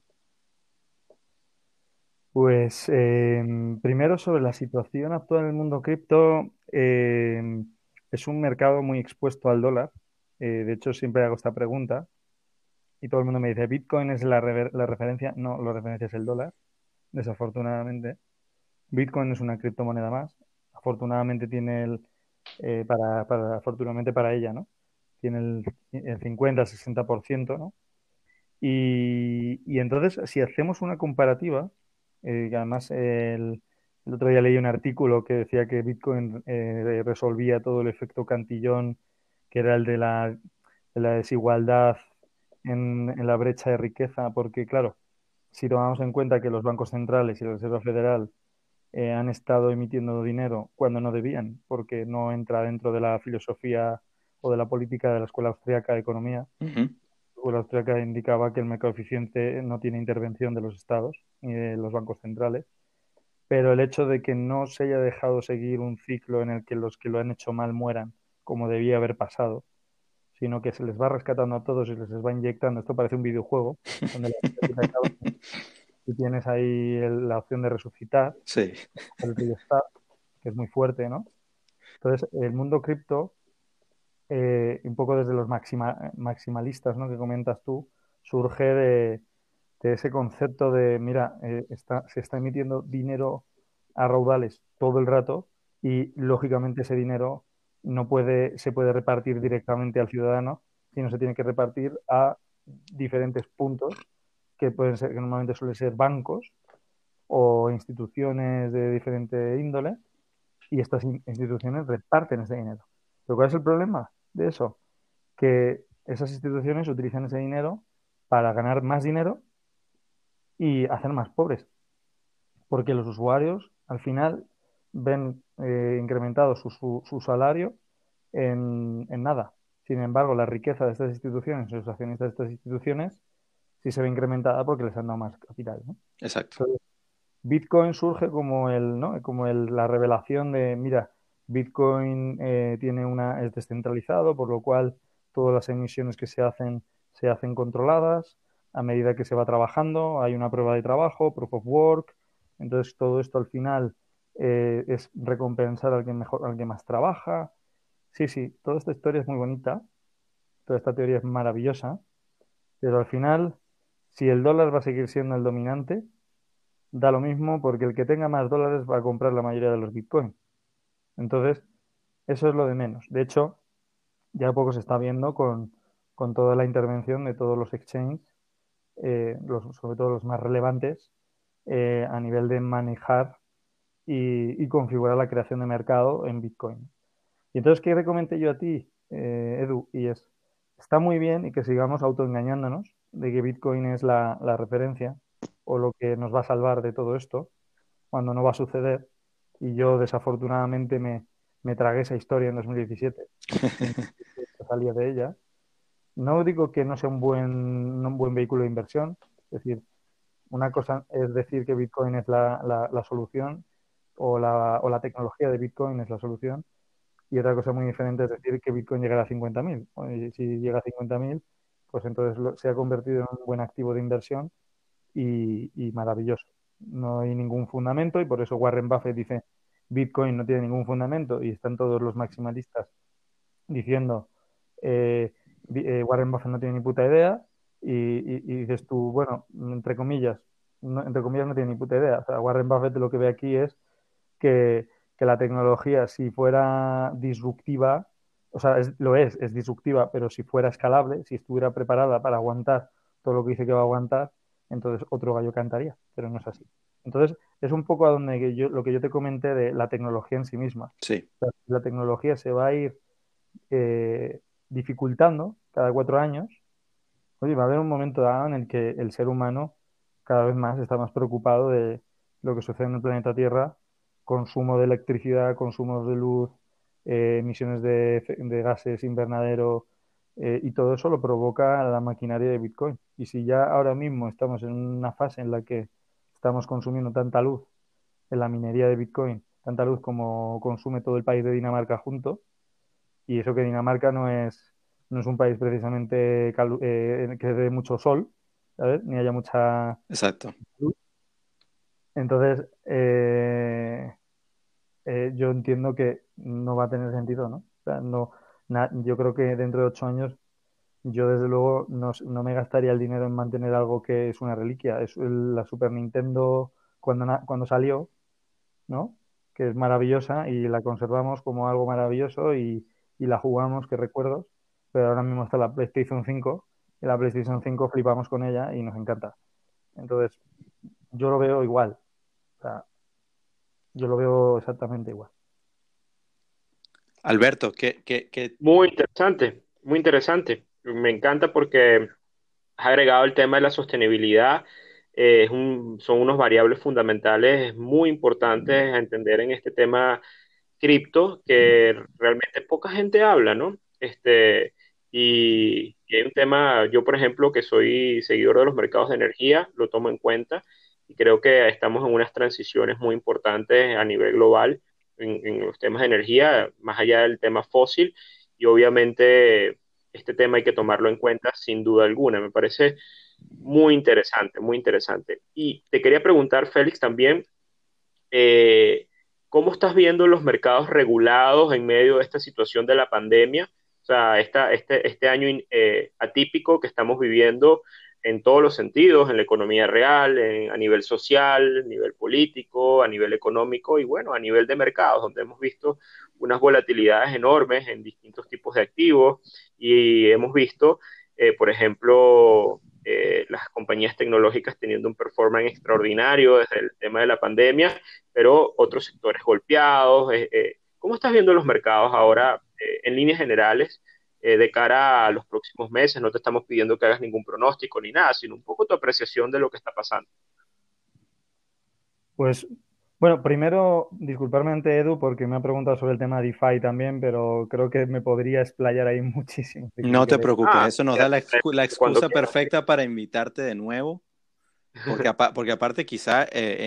Pues primero sobre la situación actual en el mundo cripto, es un mercado muy expuesto al dólar. De hecho, siempre hago esta pregunta y todo el mundo me dice, ¿Bitcoin es la referencia? No, la referencia es el dólar, desafortunadamente. Bitcoin es una criptomoneda más. Afortunadamente tiene afortunadamente para ella, ¿no? Tiene el 50-60%, ¿no? Y entonces, si hacemos una comparativa, que además el otro día leí un artículo que decía que Bitcoin resolvía todo el efecto Cantillón, que era el de la desigualdad en la brecha de riqueza, porque claro, si tomamos en cuenta que los bancos centrales y la Reserva Federal han estado emitiendo dinero cuando no debían, porque no entra dentro de la filosofía o de la política de la Escuela Austriaca de Economía.
Ujú,
La Escuela Austriaca indicaba que el mercado eficiente no tiene intervención de los estados ni de los bancos centrales, pero el hecho de que no se haya dejado seguir un ciclo en el que los que lo han hecho mal mueran, como debía haber pasado, sino que se les va rescatando a todos y les va inyectando. Esto parece un videojuego donde la gente te acaba y tienes ahí la opción de resucitar,
sí.
el restart, que es muy fuerte, ¿no? Entonces, el mundo cripto, un poco desde los maximalistas, ¿no? Que comentas tú, surge de ese concepto de, mira, se está emitiendo dinero a raudales todo el rato y lógicamente ese dinero se puede repartir directamente al ciudadano, sino se tiene que repartir a diferentes puntos que pueden ser, que normalmente suelen ser bancos o instituciones de diferente índole, y estas instituciones reparten ese dinero. ¿Pero cuál es el problema de eso? Que esas instituciones utilizan ese dinero para ganar más dinero y hacer más pobres, porque los usuarios al final ven incrementado su salario en nada. Sin embargo, la riqueza de estas instituciones, los accionistas de estas instituciones, sí se ve incrementada porque les han dado más capital, ¿no?
Exacto.
Entonces, Bitcoin surge como ¿no? Como la revelación de, mira, Bitcoin es descentralizado, por lo cual todas las emisiones que se hacen controladas a medida que se va trabajando, hay una prueba de trabajo, proof of work, entonces todo esto al final es recompensar al que mejor, al que más trabaja. Sí, sí, toda esta historia es muy bonita, toda esta teoría es maravillosa, pero al final, si el dólar va a seguir siendo el dominante, da lo mismo porque el que tenga más dólares va a comprar la mayoría de los bitcoins. Entonces, eso es lo de menos. De hecho, ya poco se está viendo con toda la intervención de todos los exchanges, sobre todo los más relevantes, a nivel de manejar y configurar la creación de mercado en Bitcoin. Y entonces, ¿qué recomendé yo a ti, Edu? Y está muy bien y que sigamos autoengañándonos de que Bitcoin es la referencia o lo que nos va a salvar de todo esto, cuando no va a suceder. Y yo desafortunadamente me tragué esa historia en 2017 y no salía de ella. No digo que no sea un buen vehículo de inversión, es decir, una cosa es decir que Bitcoin es la solución o la tecnología de Bitcoin es la solución, y otra cosa muy diferente es decir que Bitcoin llegará a 50.000. Y si llega a 50.000, pues entonces se ha convertido en un buen activo de inversión y maravilloso. No hay ningún fundamento y por eso Warren Buffett dice Bitcoin no tiene ningún fundamento y están todos los maximalistas diciendo eh, Warren Buffett no tiene ni puta idea y dices tú, bueno, entre comillas no tiene ni puta idea. O sea, Warren Buffett lo que ve aquí es que, que la tecnología, si fuera disruptiva, o sea, es disruptiva, pero si fuera escalable, si estuviera preparada para aguantar todo lo que dice que va a aguantar, entonces otro gallo cantaría, pero no es así. Entonces, es un poco a donde lo que yo te comenté de la tecnología en sí misma.
Sí,
O sea, la tecnología se va a ir dificultando cada 4 años. Oye, va a haber un momento dado en el que el ser humano cada vez más está más preocupado de lo que sucede en el planeta Tierra, consumo de electricidad, consumo de luz, emisiones de gases invernadero, y todo eso lo provoca la maquinaria de Bitcoin. Y si ya ahora mismo estamos en una fase en la que estamos consumiendo tanta luz en la minería de Bitcoin, tanta luz como consume todo el país de Dinamarca junto, y eso que Dinamarca no es un país precisamente que dé mucho sol, ¿sabes? Ni haya mucha
exacto.
luz. Entonces, yo entiendo que no va a tener sentido, ¿no? O sea, no, yo creo que dentro de 8 años, yo desde luego no me gastaría el dinero en mantener algo que es una reliquia. Es la Super Nintendo cuando salió, ¿no? Que es maravillosa y la conservamos como algo maravilloso y la jugamos, qué recuerdos, pero ahora mismo está la PlayStation 5 y la PlayStation 5 flipamos con ella y nos encanta. Entonces, yo lo veo igual, o sea, yo lo veo exactamente igual.
Alberto, ¿qué?
Muy interesante, muy interesante. Me encanta porque has agregado el tema de la sostenibilidad. Son unos variables fundamentales muy importantes a entender en este tema cripto que realmente poca gente habla, ¿no? Y hay un tema, yo por ejemplo, que soy seguidor de los mercados de energía, lo tomo en cuenta y creo que estamos en unas transiciones muy importantes a nivel global en los temas de energía, más allá del tema fósil, y obviamente este tema hay que tomarlo en cuenta sin duda alguna. Me parece muy interesante, muy interesante. Y te quería preguntar, Félix, también, eh, ¿cómo estás viendo los mercados regulados en medio de esta situación de la pandemia? O sea, este año atípico que estamos viviendo en todos los sentidos, en la economía real, a nivel social, a nivel político, a nivel económico y bueno, a nivel de mercados, donde hemos visto unas volatilidades enormes en distintos tipos de activos y hemos visto, por ejemplo, las compañías tecnológicas teniendo un performance extraordinario desde el tema de la pandemia, pero otros sectores golpeados. ¿Cómo estás viendo los mercados ahora en líneas generales de cara a los próximos meses? No te estamos pidiendo que hagas ningún pronóstico ni nada, sino un poco tu apreciación de lo que está pasando.
Pues, bueno, primero, disculparme ante Edu porque me ha preguntado sobre el tema DeFi también, pero creo que me podría explayar ahí muchísimo, si
No te
queréis.
preocupes,
Ah,
eso nos da
ya,
la
cuando
excusa
quieras.
perfecta para invitarte de nuevo. Porque aparte quizá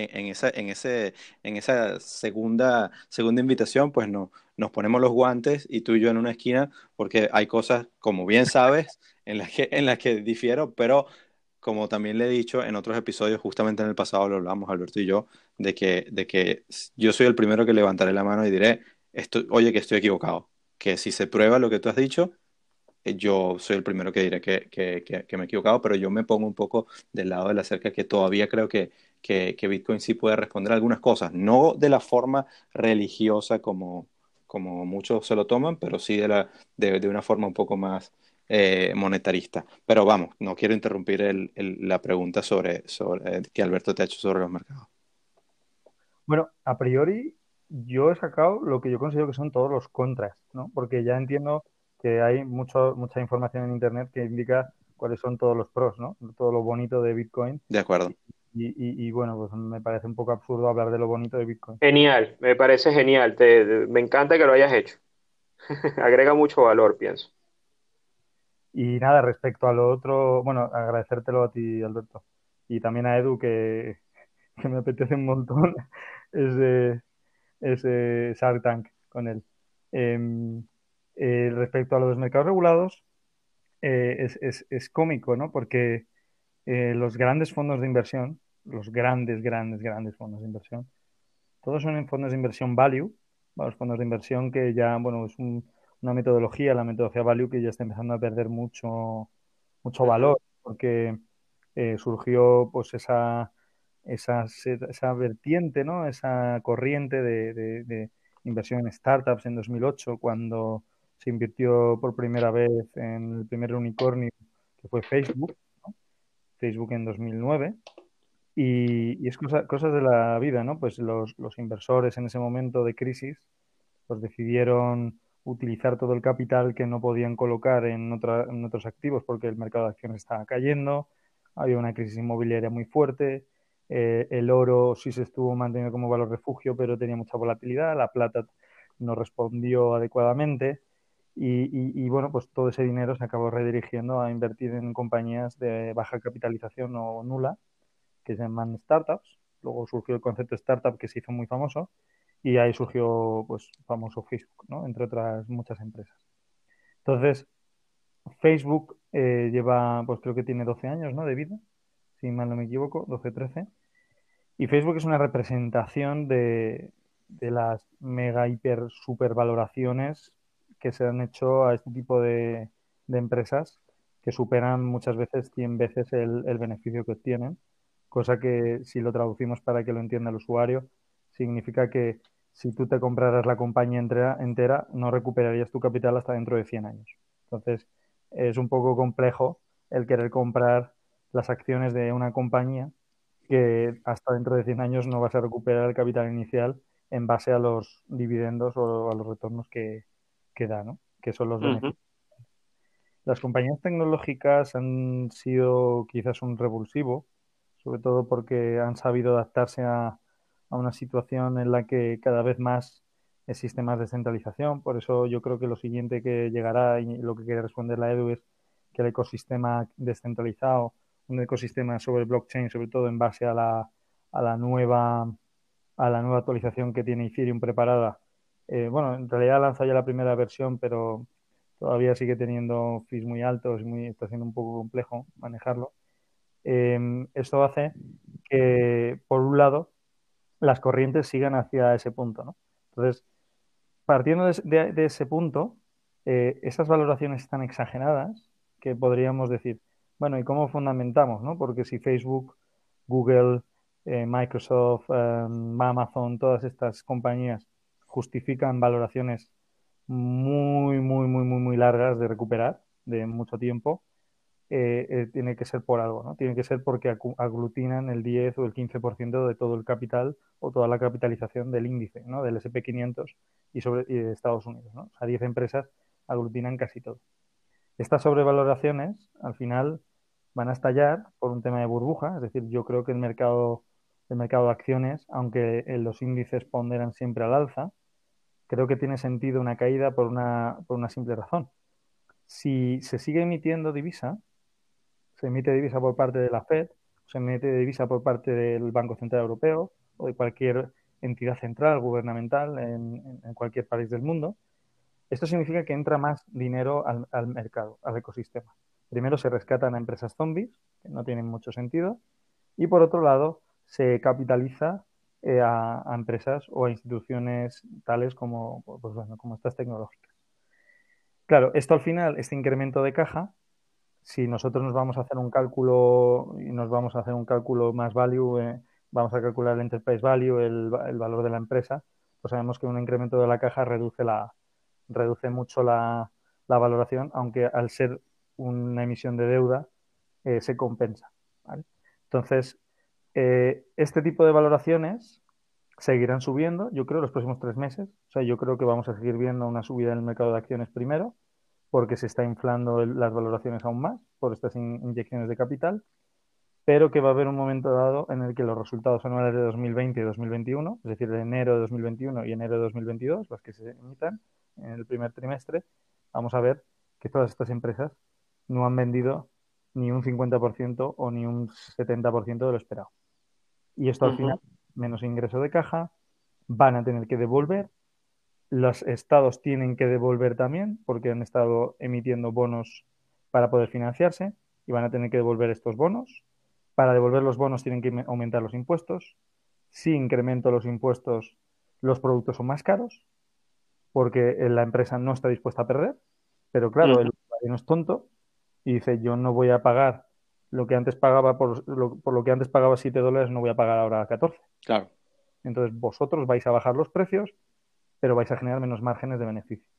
en esa segunda invitación, pues no, nos ponemos los guantes y tú y yo en una esquina, porque hay cosas, como bien sabes, en las que difiero, pero como también le he dicho en otros episodios, justamente en el pasado lo hablamos Alberto y yo, de que yo soy el primero que levantaré la mano y diré, oye, que estoy equivocado, que si se prueba lo que tú has dicho, yo soy el primero que diré que me he equivocado, pero yo me pongo un poco del lado de la cerca que todavía creo que Bitcoin sí puede responder a algunas cosas, no de la forma religiosa como muchos se lo toman, pero sí de una forma un poco más monetarista. Pero vamos, no quiero interrumpir la pregunta sobre que Alberto te ha hecho sobre los mercados.
Bueno, a priori yo he sacado lo que yo considero que son todos los contras, ¿no? Porque ya entiendo que hay mucha información en Internet que indica cuáles son todos los pros, ¿no? Todo lo bonito de Bitcoin.
De acuerdo.
Y bueno, pues me parece un poco absurdo hablar de lo bonito de Bitcoin.
Genial, me parece genial. Me encanta que lo hayas hecho. Agrega mucho valor, pienso.
Y nada, respecto a lo otro, bueno, agradecértelo a ti, Alberto. Y también a Edu, que me apetece un montón ese, ese Shark Tank con él. Em, Respecto a los mercados regulados, es cómico, ¿no? Porque los grandes fondos de inversión, los grandes fondos de inversión, todos son en fondos de inversión value, los fondos de inversión que ya, bueno, es una metodología, la metodología value que ya está empezando a perder mucho
Ujú.
valor, porque surgió pues esa vertiente, ¿no? Esa corriente de inversión en startups en 2008, cuando se invirtió por primera vez en el primer unicornio, que fue Facebook, ¿no? Facebook en 2009. Y es cosas de la vida, ¿no? Pues los inversores en ese momento de crisis pues decidieron utilizar todo el capital que no podían colocar en otros activos porque el mercado de acciones estaba cayendo, había una crisis inmobiliaria muy fuerte, el oro sí se estuvo manteniendo como valor refugio, pero tenía mucha volatilidad, la plata no respondió adecuadamente bueno, pues todo ese dinero se acabó redirigiendo a invertir en compañías de baja capitalización o nula, que se llaman startups. Luego surgió el concepto de startup que se hizo muy famoso y ahí surgió pues famoso Facebook, ¿no? Entre otras muchas empresas. Entonces, Facebook lleva, pues creo que tiene 12 años, ¿no? De vida, si mal no me equivoco, 12, 13. Y Facebook es una representación de las mega, hiper, super valoraciones que se han hecho a este tipo de empresas que superan muchas veces 100 veces el beneficio que obtienen, cosa que si lo traducimos para que lo entienda el usuario, significa que si tú te compraras la compañía entera, no recuperarías tu capital hasta dentro de 100 años. Entonces, es un poco complejo el querer comprar las acciones de una compañía que hasta dentro de 100 años no vas a recuperar el capital inicial en base a los dividendos o a los retornos que da, ¿no? Que son los
Ujú.
beneficios. Las compañías tecnológicas han sido quizás un revulsivo, sobre todo porque han sabido adaptarse a una situación en la que cada vez más existe más descentralización. Por eso yo creo que lo siguiente que llegará, y lo que quiere responder la Edu, es que el ecosistema descentralizado, un ecosistema sobre blockchain, sobre todo en base a la nueva, a la nueva actualización que tiene Ethereum preparada. Bueno, en realidad lanza ya la primera versión, pero todavía sigue teniendo fees muy altos, está siendo un poco complejo manejarlo. Esto hace que, por un lado, las corrientes sigan hacia ese punto, ¿no? Entonces, partiendo de ese punto, esas valoraciones están exageradas que podríamos decir, bueno, ¿y cómo fundamentamos, no? Porque si Facebook, Google, Microsoft, Amazon, todas estas compañías justifican valoraciones muy largas de recuperar, de mucho tiempo, tiene que ser por algo, ¿no? Tiene que ser porque aglutinan el 10 o el 15% de todo el capital o toda la capitalización del índice, ¿no? Del S&P 500 y de Estados Unidos, ¿no? O sea, 10 empresas aglutinan casi todo. Estas sobrevaloraciones, al final, van a estallar por un tema de burbuja, es decir, yo creo que el mercado de acciones, aunque los índices ponderan siempre al alza, creo que tiene sentido una caída por una simple razón. Si se sigue emitiendo divisa, se emite divisa por parte de la Fed, se emite divisa por parte del Banco Central Europeo o de cualquier entidad central gubernamental en cualquier país del mundo. Esto significa que entra más dinero al mercado, al ecosistema. Primero se rescatan a empresas zombies, que no tienen mucho sentido, y por otro lado se capitaliza a empresas o a instituciones tales como, pues bueno, como estas tecnológicas. Claro, esto al final, este incremento de caja, si nosotros nos vamos a hacer un cálculo y nos vamos a hacer un cálculo más value, vamos a calcular el enterprise value, el valor de la empresa, pues sabemos que un incremento de la caja reduce mucho la valoración, aunque al ser una emisión de deuda se compensa, ¿vale? Entonces, este tipo de valoraciones seguirán subiendo, yo creo, los próximos 3 meses. O sea, yo creo que vamos a seguir viendo una subida en el mercado de acciones primero, porque se está inflando las valoraciones aún más por estas inyecciones de capital, pero que va a haber un momento dado en el que los resultados anuales de 2020 y 2021, es decir, de enero de 2021 y enero de 2022, los que se emitan en el primer trimestre, vamos a ver que todas estas empresas no han vendido ni un 50% o ni un 70% de lo esperado. Y esto al final,
Ujú.
menos ingreso de caja, van a tener que devolver. Los estados tienen que devolver también porque han estado emitiendo bonos para poder financiarse y van a tener que devolver estos bonos. Para devolver los bonos tienen que aumentar los impuestos. Si incremento los impuestos, los productos son más caros porque la empresa no está dispuesta a perder. Pero claro, el
Ujú.
usuario no es tonto y dice, yo no voy a pagar lo que antes pagaba por lo que antes pagaba $7, no voy a pagar ahora 14.
Claro.
Entonces vosotros vais a bajar los precios, pero vais a generar menos márgenes de beneficio.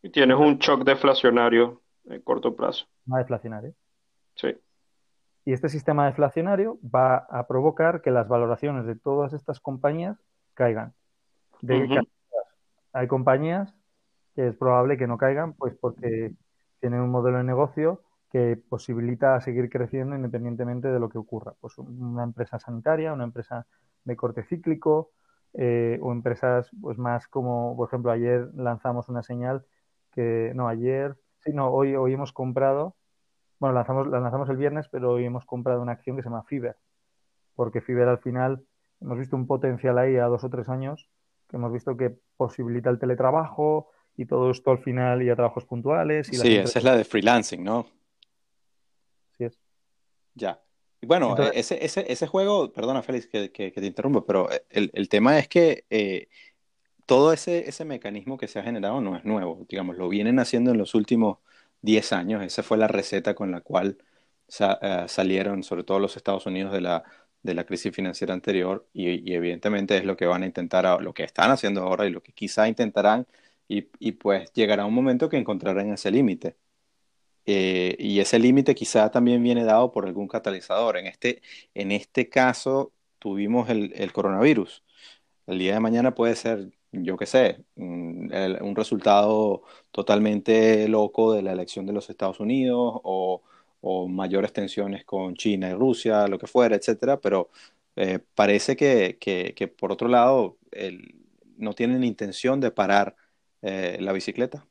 Y tienes un shock deflacionario en corto plazo.
Sistema deflacionario.
Sí.
Y este sistema deflacionario va a provocar que las valoraciones de todas estas compañías caigan.
Ujú.
Hay compañías que es probable que no caigan, pues porque tienen un modelo de negocio que posibilita seguir creciendo independientemente de lo que ocurra. Pues una empresa sanitaria, una empresa de corte cíclico, o empresas pues más como, por ejemplo, ayer lanzamos una señal que, no, ayer, sí, no, hoy hemos comprado, bueno, la lanzamos el viernes, pero hoy hemos comprado una acción que se llama Fiverr, porque Fiverr al final hemos visto un potencial ahí a 2 o 3 años, que hemos visto que posibilita el teletrabajo y todo esto al final y a trabajos puntuales y las
Sí, esa
empresas.
es la de freelancing, ¿no?
Así es.
Ya. Y bueno,
Entonces,
ese juego, perdona Félix que te interrumpa, pero el tema es que todo ese mecanismo que se ha generado no es nuevo, digamos, lo vienen haciendo en los últimos 10 años, esa fue la receta con la cual salieron, sobre todo los Estados Unidos, de la crisis financiera anterior y evidentemente es lo que van a intentar, lo que están haciendo ahora y lo que quizá intentarán y pues llegará un momento que encontrarán ese límite. Y ese límite quizá también viene dado por algún catalizador. En este caso tuvimos el coronavirus. El día de mañana puede ser, yo qué sé, un resultado totalmente loco de la elección de los Estados Unidos o mayores tensiones con China y Rusia, lo que fuera, etcétera. Pero parece que por otro lado no tienen intención de parar la bicicleta.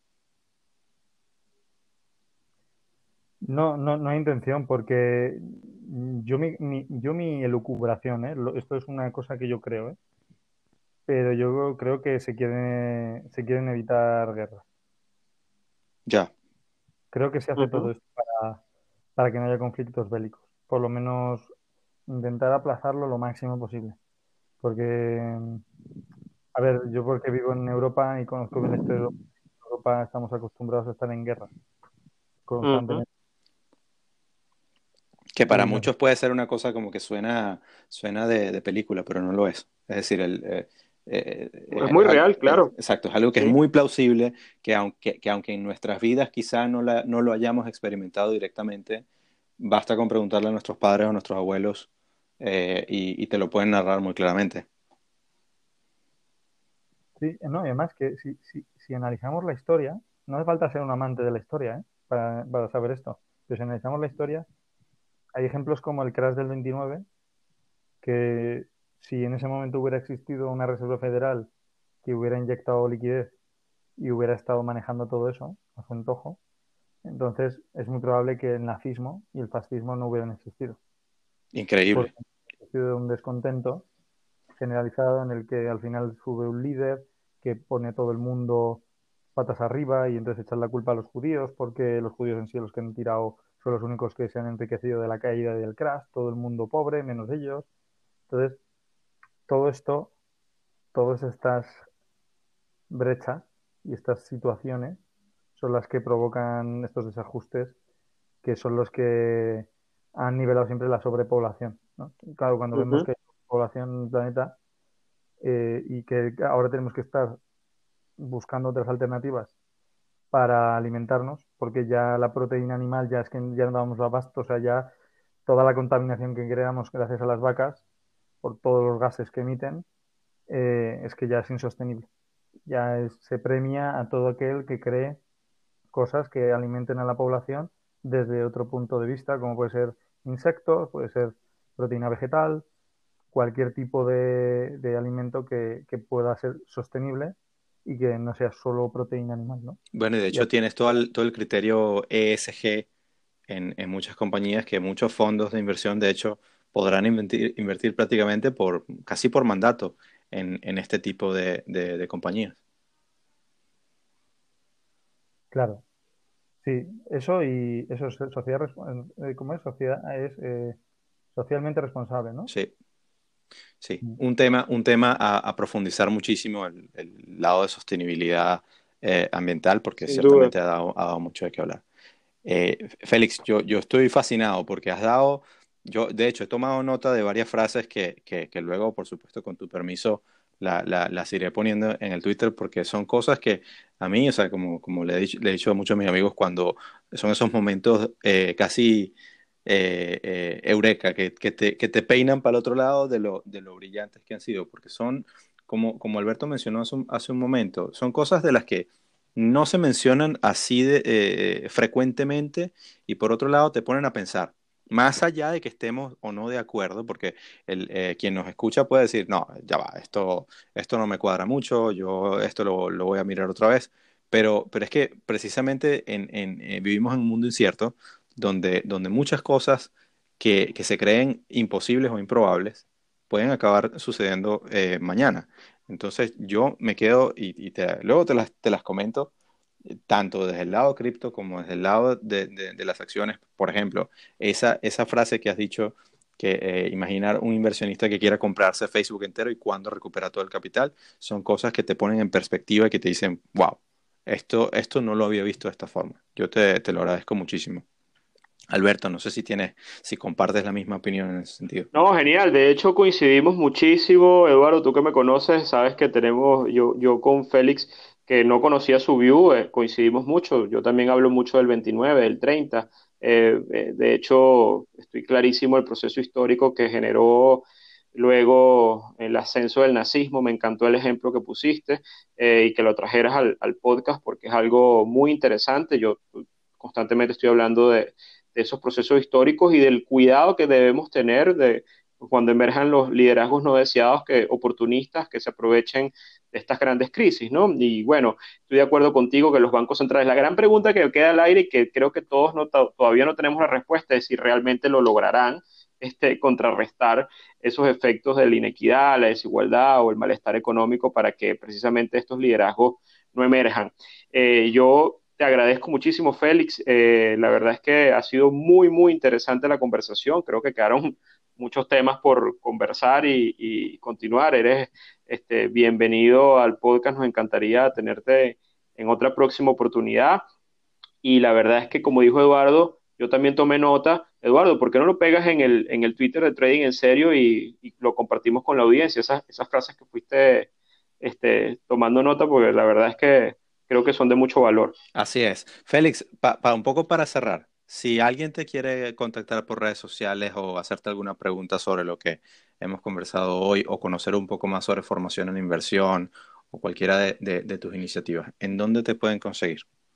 no hay intención porque yo mi elucubración, esto es una cosa que yo creo, pero yo creo que se quieren evitar guerras.
Ya.
Creo que se hace todo
Ujú.
esto para que no haya conflictos bélicos. Por lo menos intentar aplazarlo lo máximo posible. Porque, a ver, yo porque vivo en Europa y conozco bien la historia de Europa, en Europa estamos acostumbrados a estar en guerra
Ujú.
constantemente.
Que para
Y no sé,
muchos puede ser una cosa como que suena de película, pero no lo es. Es decir,
Es muy real, claro.
exacto, es algo que es
Sí.
muy plausible, que aunque en nuestras vidas quizá no lo hayamos experimentado directamente, basta con preguntarle a nuestros padres o a nuestros abuelos y te lo pueden narrar muy claramente.
sí, no, y además que si analizamos la historia, no hace falta ser un amante de la historia, para saber esto. Pero si analizamos la historia, hay ejemplos como el crash del 29, que si en ese momento hubiera existido una Reserva Federal que hubiera inyectado liquidez y hubiera estado manejando todo eso a su antojo, entonces es muy probable que el nazismo y el fascismo no hubieran existido,
Increíble.
porque ha existido un descontento generalizado en el que al final sube un líder que pone a todo el mundo patas arriba y entonces echan la culpa a los judíos porque los judíos en sí los que han tirado son los únicos que se han enriquecido de la caída y del crash, todo el mundo pobre menos ellos. Entonces, todo esto, todas estas brechas y estas situaciones son las que provocan estos desajustes, que son los que han nivelado siempre la sobrepoblación, ¿no? Y claro, cuando vemos
Ujú.
que hay población en el planeta, y que ahora tenemos que estar buscando otras alternativas para alimentarnos, porque ya la proteína animal ya es que ya no damos abasto, o sea, ya toda la contaminación que creamos gracias a las vacas, por todos los gases que emiten, es que ya es insostenible. Se premia a todo aquel que cree cosas que alimenten a la población desde otro punto de vista, como puede ser insectos, puede ser proteína vegetal, cualquier tipo de alimento que pueda ser sostenible y que no sea solo proteína animal, ¿no?
Bueno, y de
Y a-
hecho tienes todo el criterio ESG en muchas compañías que muchos fondos de inversión, de hecho, podrán invertir prácticamente casi por mandato en este tipo de compañías.
claro, sí, eso y eso es sociedad, ¿cómo es? Sociedad es socialmente responsable, ¿no?
Sí, sí.
Mm.
Un tema a profundizar muchísimo el lado de sostenibilidad ambiental, porque
Sin duda.
ciertamente ha dado mucho de qué hablar. Félix, yo estoy fascinado porque yo de hecho he tomado nota de varias frases que luego, por supuesto, con tu permiso, las iré poniendo en el Twitter porque son cosas que a mí, o sea, como le he dicho a muchos de mis amigos, cuando son esos momentos casi eureka, que te peinan para el otro lado de lo brillantes que han sido, porque son, como Alberto mencionó hace un momento, son cosas de las que no se mencionan así frecuentemente y por otro lado te ponen a pensar. Más allá de que estemos o no de acuerdo, porque quien nos escucha puede decir, no, ya va, esto no me cuadra mucho, yo esto lo voy a mirar otra vez, pero es que precisamente vivimos en un mundo incierto donde muchas cosas que se creen imposibles o improbables pueden acabar sucediendo mañana. Entonces yo me quedo luego te las comento tanto desde el lado cripto como desde el lado de las acciones. Por ejemplo, esa frase que has dicho, que imaginar un inversionista que quiera comprarse Facebook entero y cuándo recupera todo el capital, son cosas que te ponen en perspectiva y que te dicen, wow, esto no lo había visto de esta forma. Yo te lo agradezco muchísimo. Alberto, no sé si compartes la misma opinión en ese sentido.
No, genial. De hecho, coincidimos muchísimo. Eduardo, tú que me conoces, sabes que yo con Félix, que no conocía su view, coincidimos mucho. Yo también hablo mucho del 29, del 30. De hecho, estoy clarísimo el proceso histórico que generó luego el ascenso del nazismo. Me encantó el ejemplo que pusiste y que lo trajeras al podcast porque es algo muy interesante. Yo constantemente estoy hablando de esos procesos históricos y del cuidado que debemos tener de cuando emerjan los liderazgos no deseados, oportunistas, que se aprovechen de estas grandes crisis, ¿no? Y bueno, estoy de acuerdo contigo que los bancos centrales, la gran pregunta que queda al aire y que creo que todos todavía no tenemos la respuesta es si realmente lo lograrán contrarrestar esos efectos de la inequidad, la desigualdad o el malestar económico para que precisamente estos liderazgos no emerjan. Yo te agradezco muchísimo, Félix. La verdad es que ha sido muy, muy interesante la conversación. Creo que quedaron muchos temas por conversar y continuar. Eres bienvenido al podcast. Nos encantaría tenerte en otra próxima oportunidad. Y la verdad es que, como dijo Eduardo, yo también tomé nota. Eduardo, ¿por qué no lo pegas en el Twitter de Trading en Serio y lo compartimos con la audiencia? Esas frases que fuiste tomando nota, porque la verdad es que creo que son de mucho valor.
Así es. Félix, un poco para cerrar, si alguien te quiere contactar por redes sociales o hacerte alguna pregunta sobre lo que hemos conversado hoy o conocer un poco más sobre formación en inversión o cualquiera de tus iniciativas, ¿en dónde te pueden conseguir?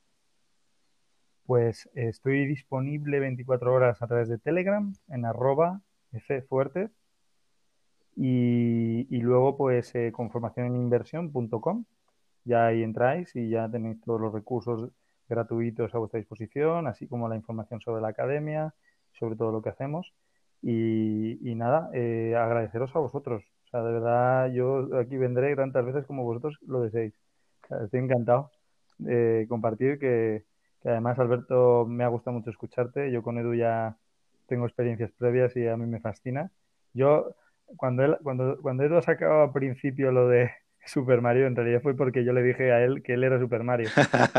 Pues estoy disponible 24 horas a través de Telegram en @ffuertes y luego pues con formacioneninversión.com. Ya ahí entráis y ya tenéis todos los recursos gratuitos a vuestra disposición, así como la información sobre la academia, sobre todo lo que hacemos. Y nada, agradeceros a vosotros. O sea, de verdad, yo aquí vendré tantas veces como vosotros lo deseéis. O sea, estoy encantado de compartir que además, Alberto, me ha gustado mucho escucharte. Yo con Edu ya tengo experiencias previas y a mí me fascina. Yo, cuando Edu ha sacado al principio lo de Super Mario, en realidad fue porque yo le dije a él que él era Super Mario.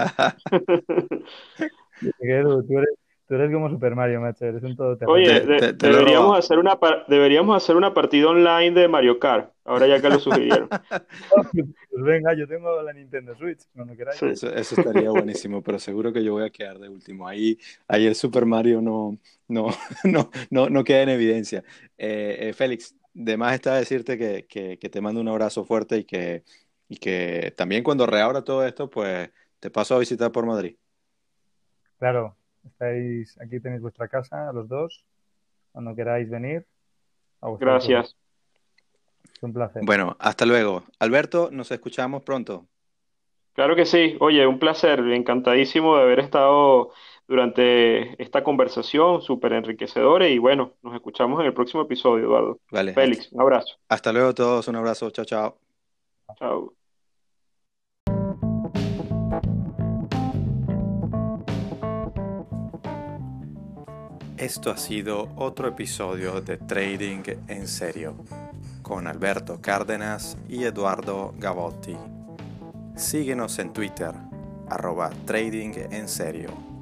Le dije, Edu, tú eres como Super Mario, macho, eres un
Oye,
todoterreno.
Te lo he robado.
deberíamos hacer una partida online de Mario Kart, ahora ya que lo sugirieron.
Pues venga, yo tengo la Nintendo Switch, cuando queráis.
Sí.
Eso estaría buenísimo, pero seguro que yo voy a quedar de último. Ahí el Super Mario no, no queda en evidencia. Félix, de más está decirte que te mando un abrazo fuerte y que también cuando reabra todo esto, pues te paso a visitar por Madrid.
Claro, aquí tenéis vuestra casa, los dos, cuando queráis venir, a vuestra disposición.
Gracias.
Es un placer.
Bueno, hasta luego. Alberto, nos escuchamos pronto.
Claro que sí. Oye, un placer, encantadísimo de haber estado durante esta conversación, súper enriquecedora y bueno, nos escuchamos en el próximo episodio, Eduardo.
Vale,
Félix, un abrazo.
hasta luego a todos. Un abrazo. Chao, chao.
Chao.
Esto ha sido otro episodio de Trading en Serio con Alberto Cárdenas y Eduardo Gavotti. Síguenos en Twitter, @Trading en Serio.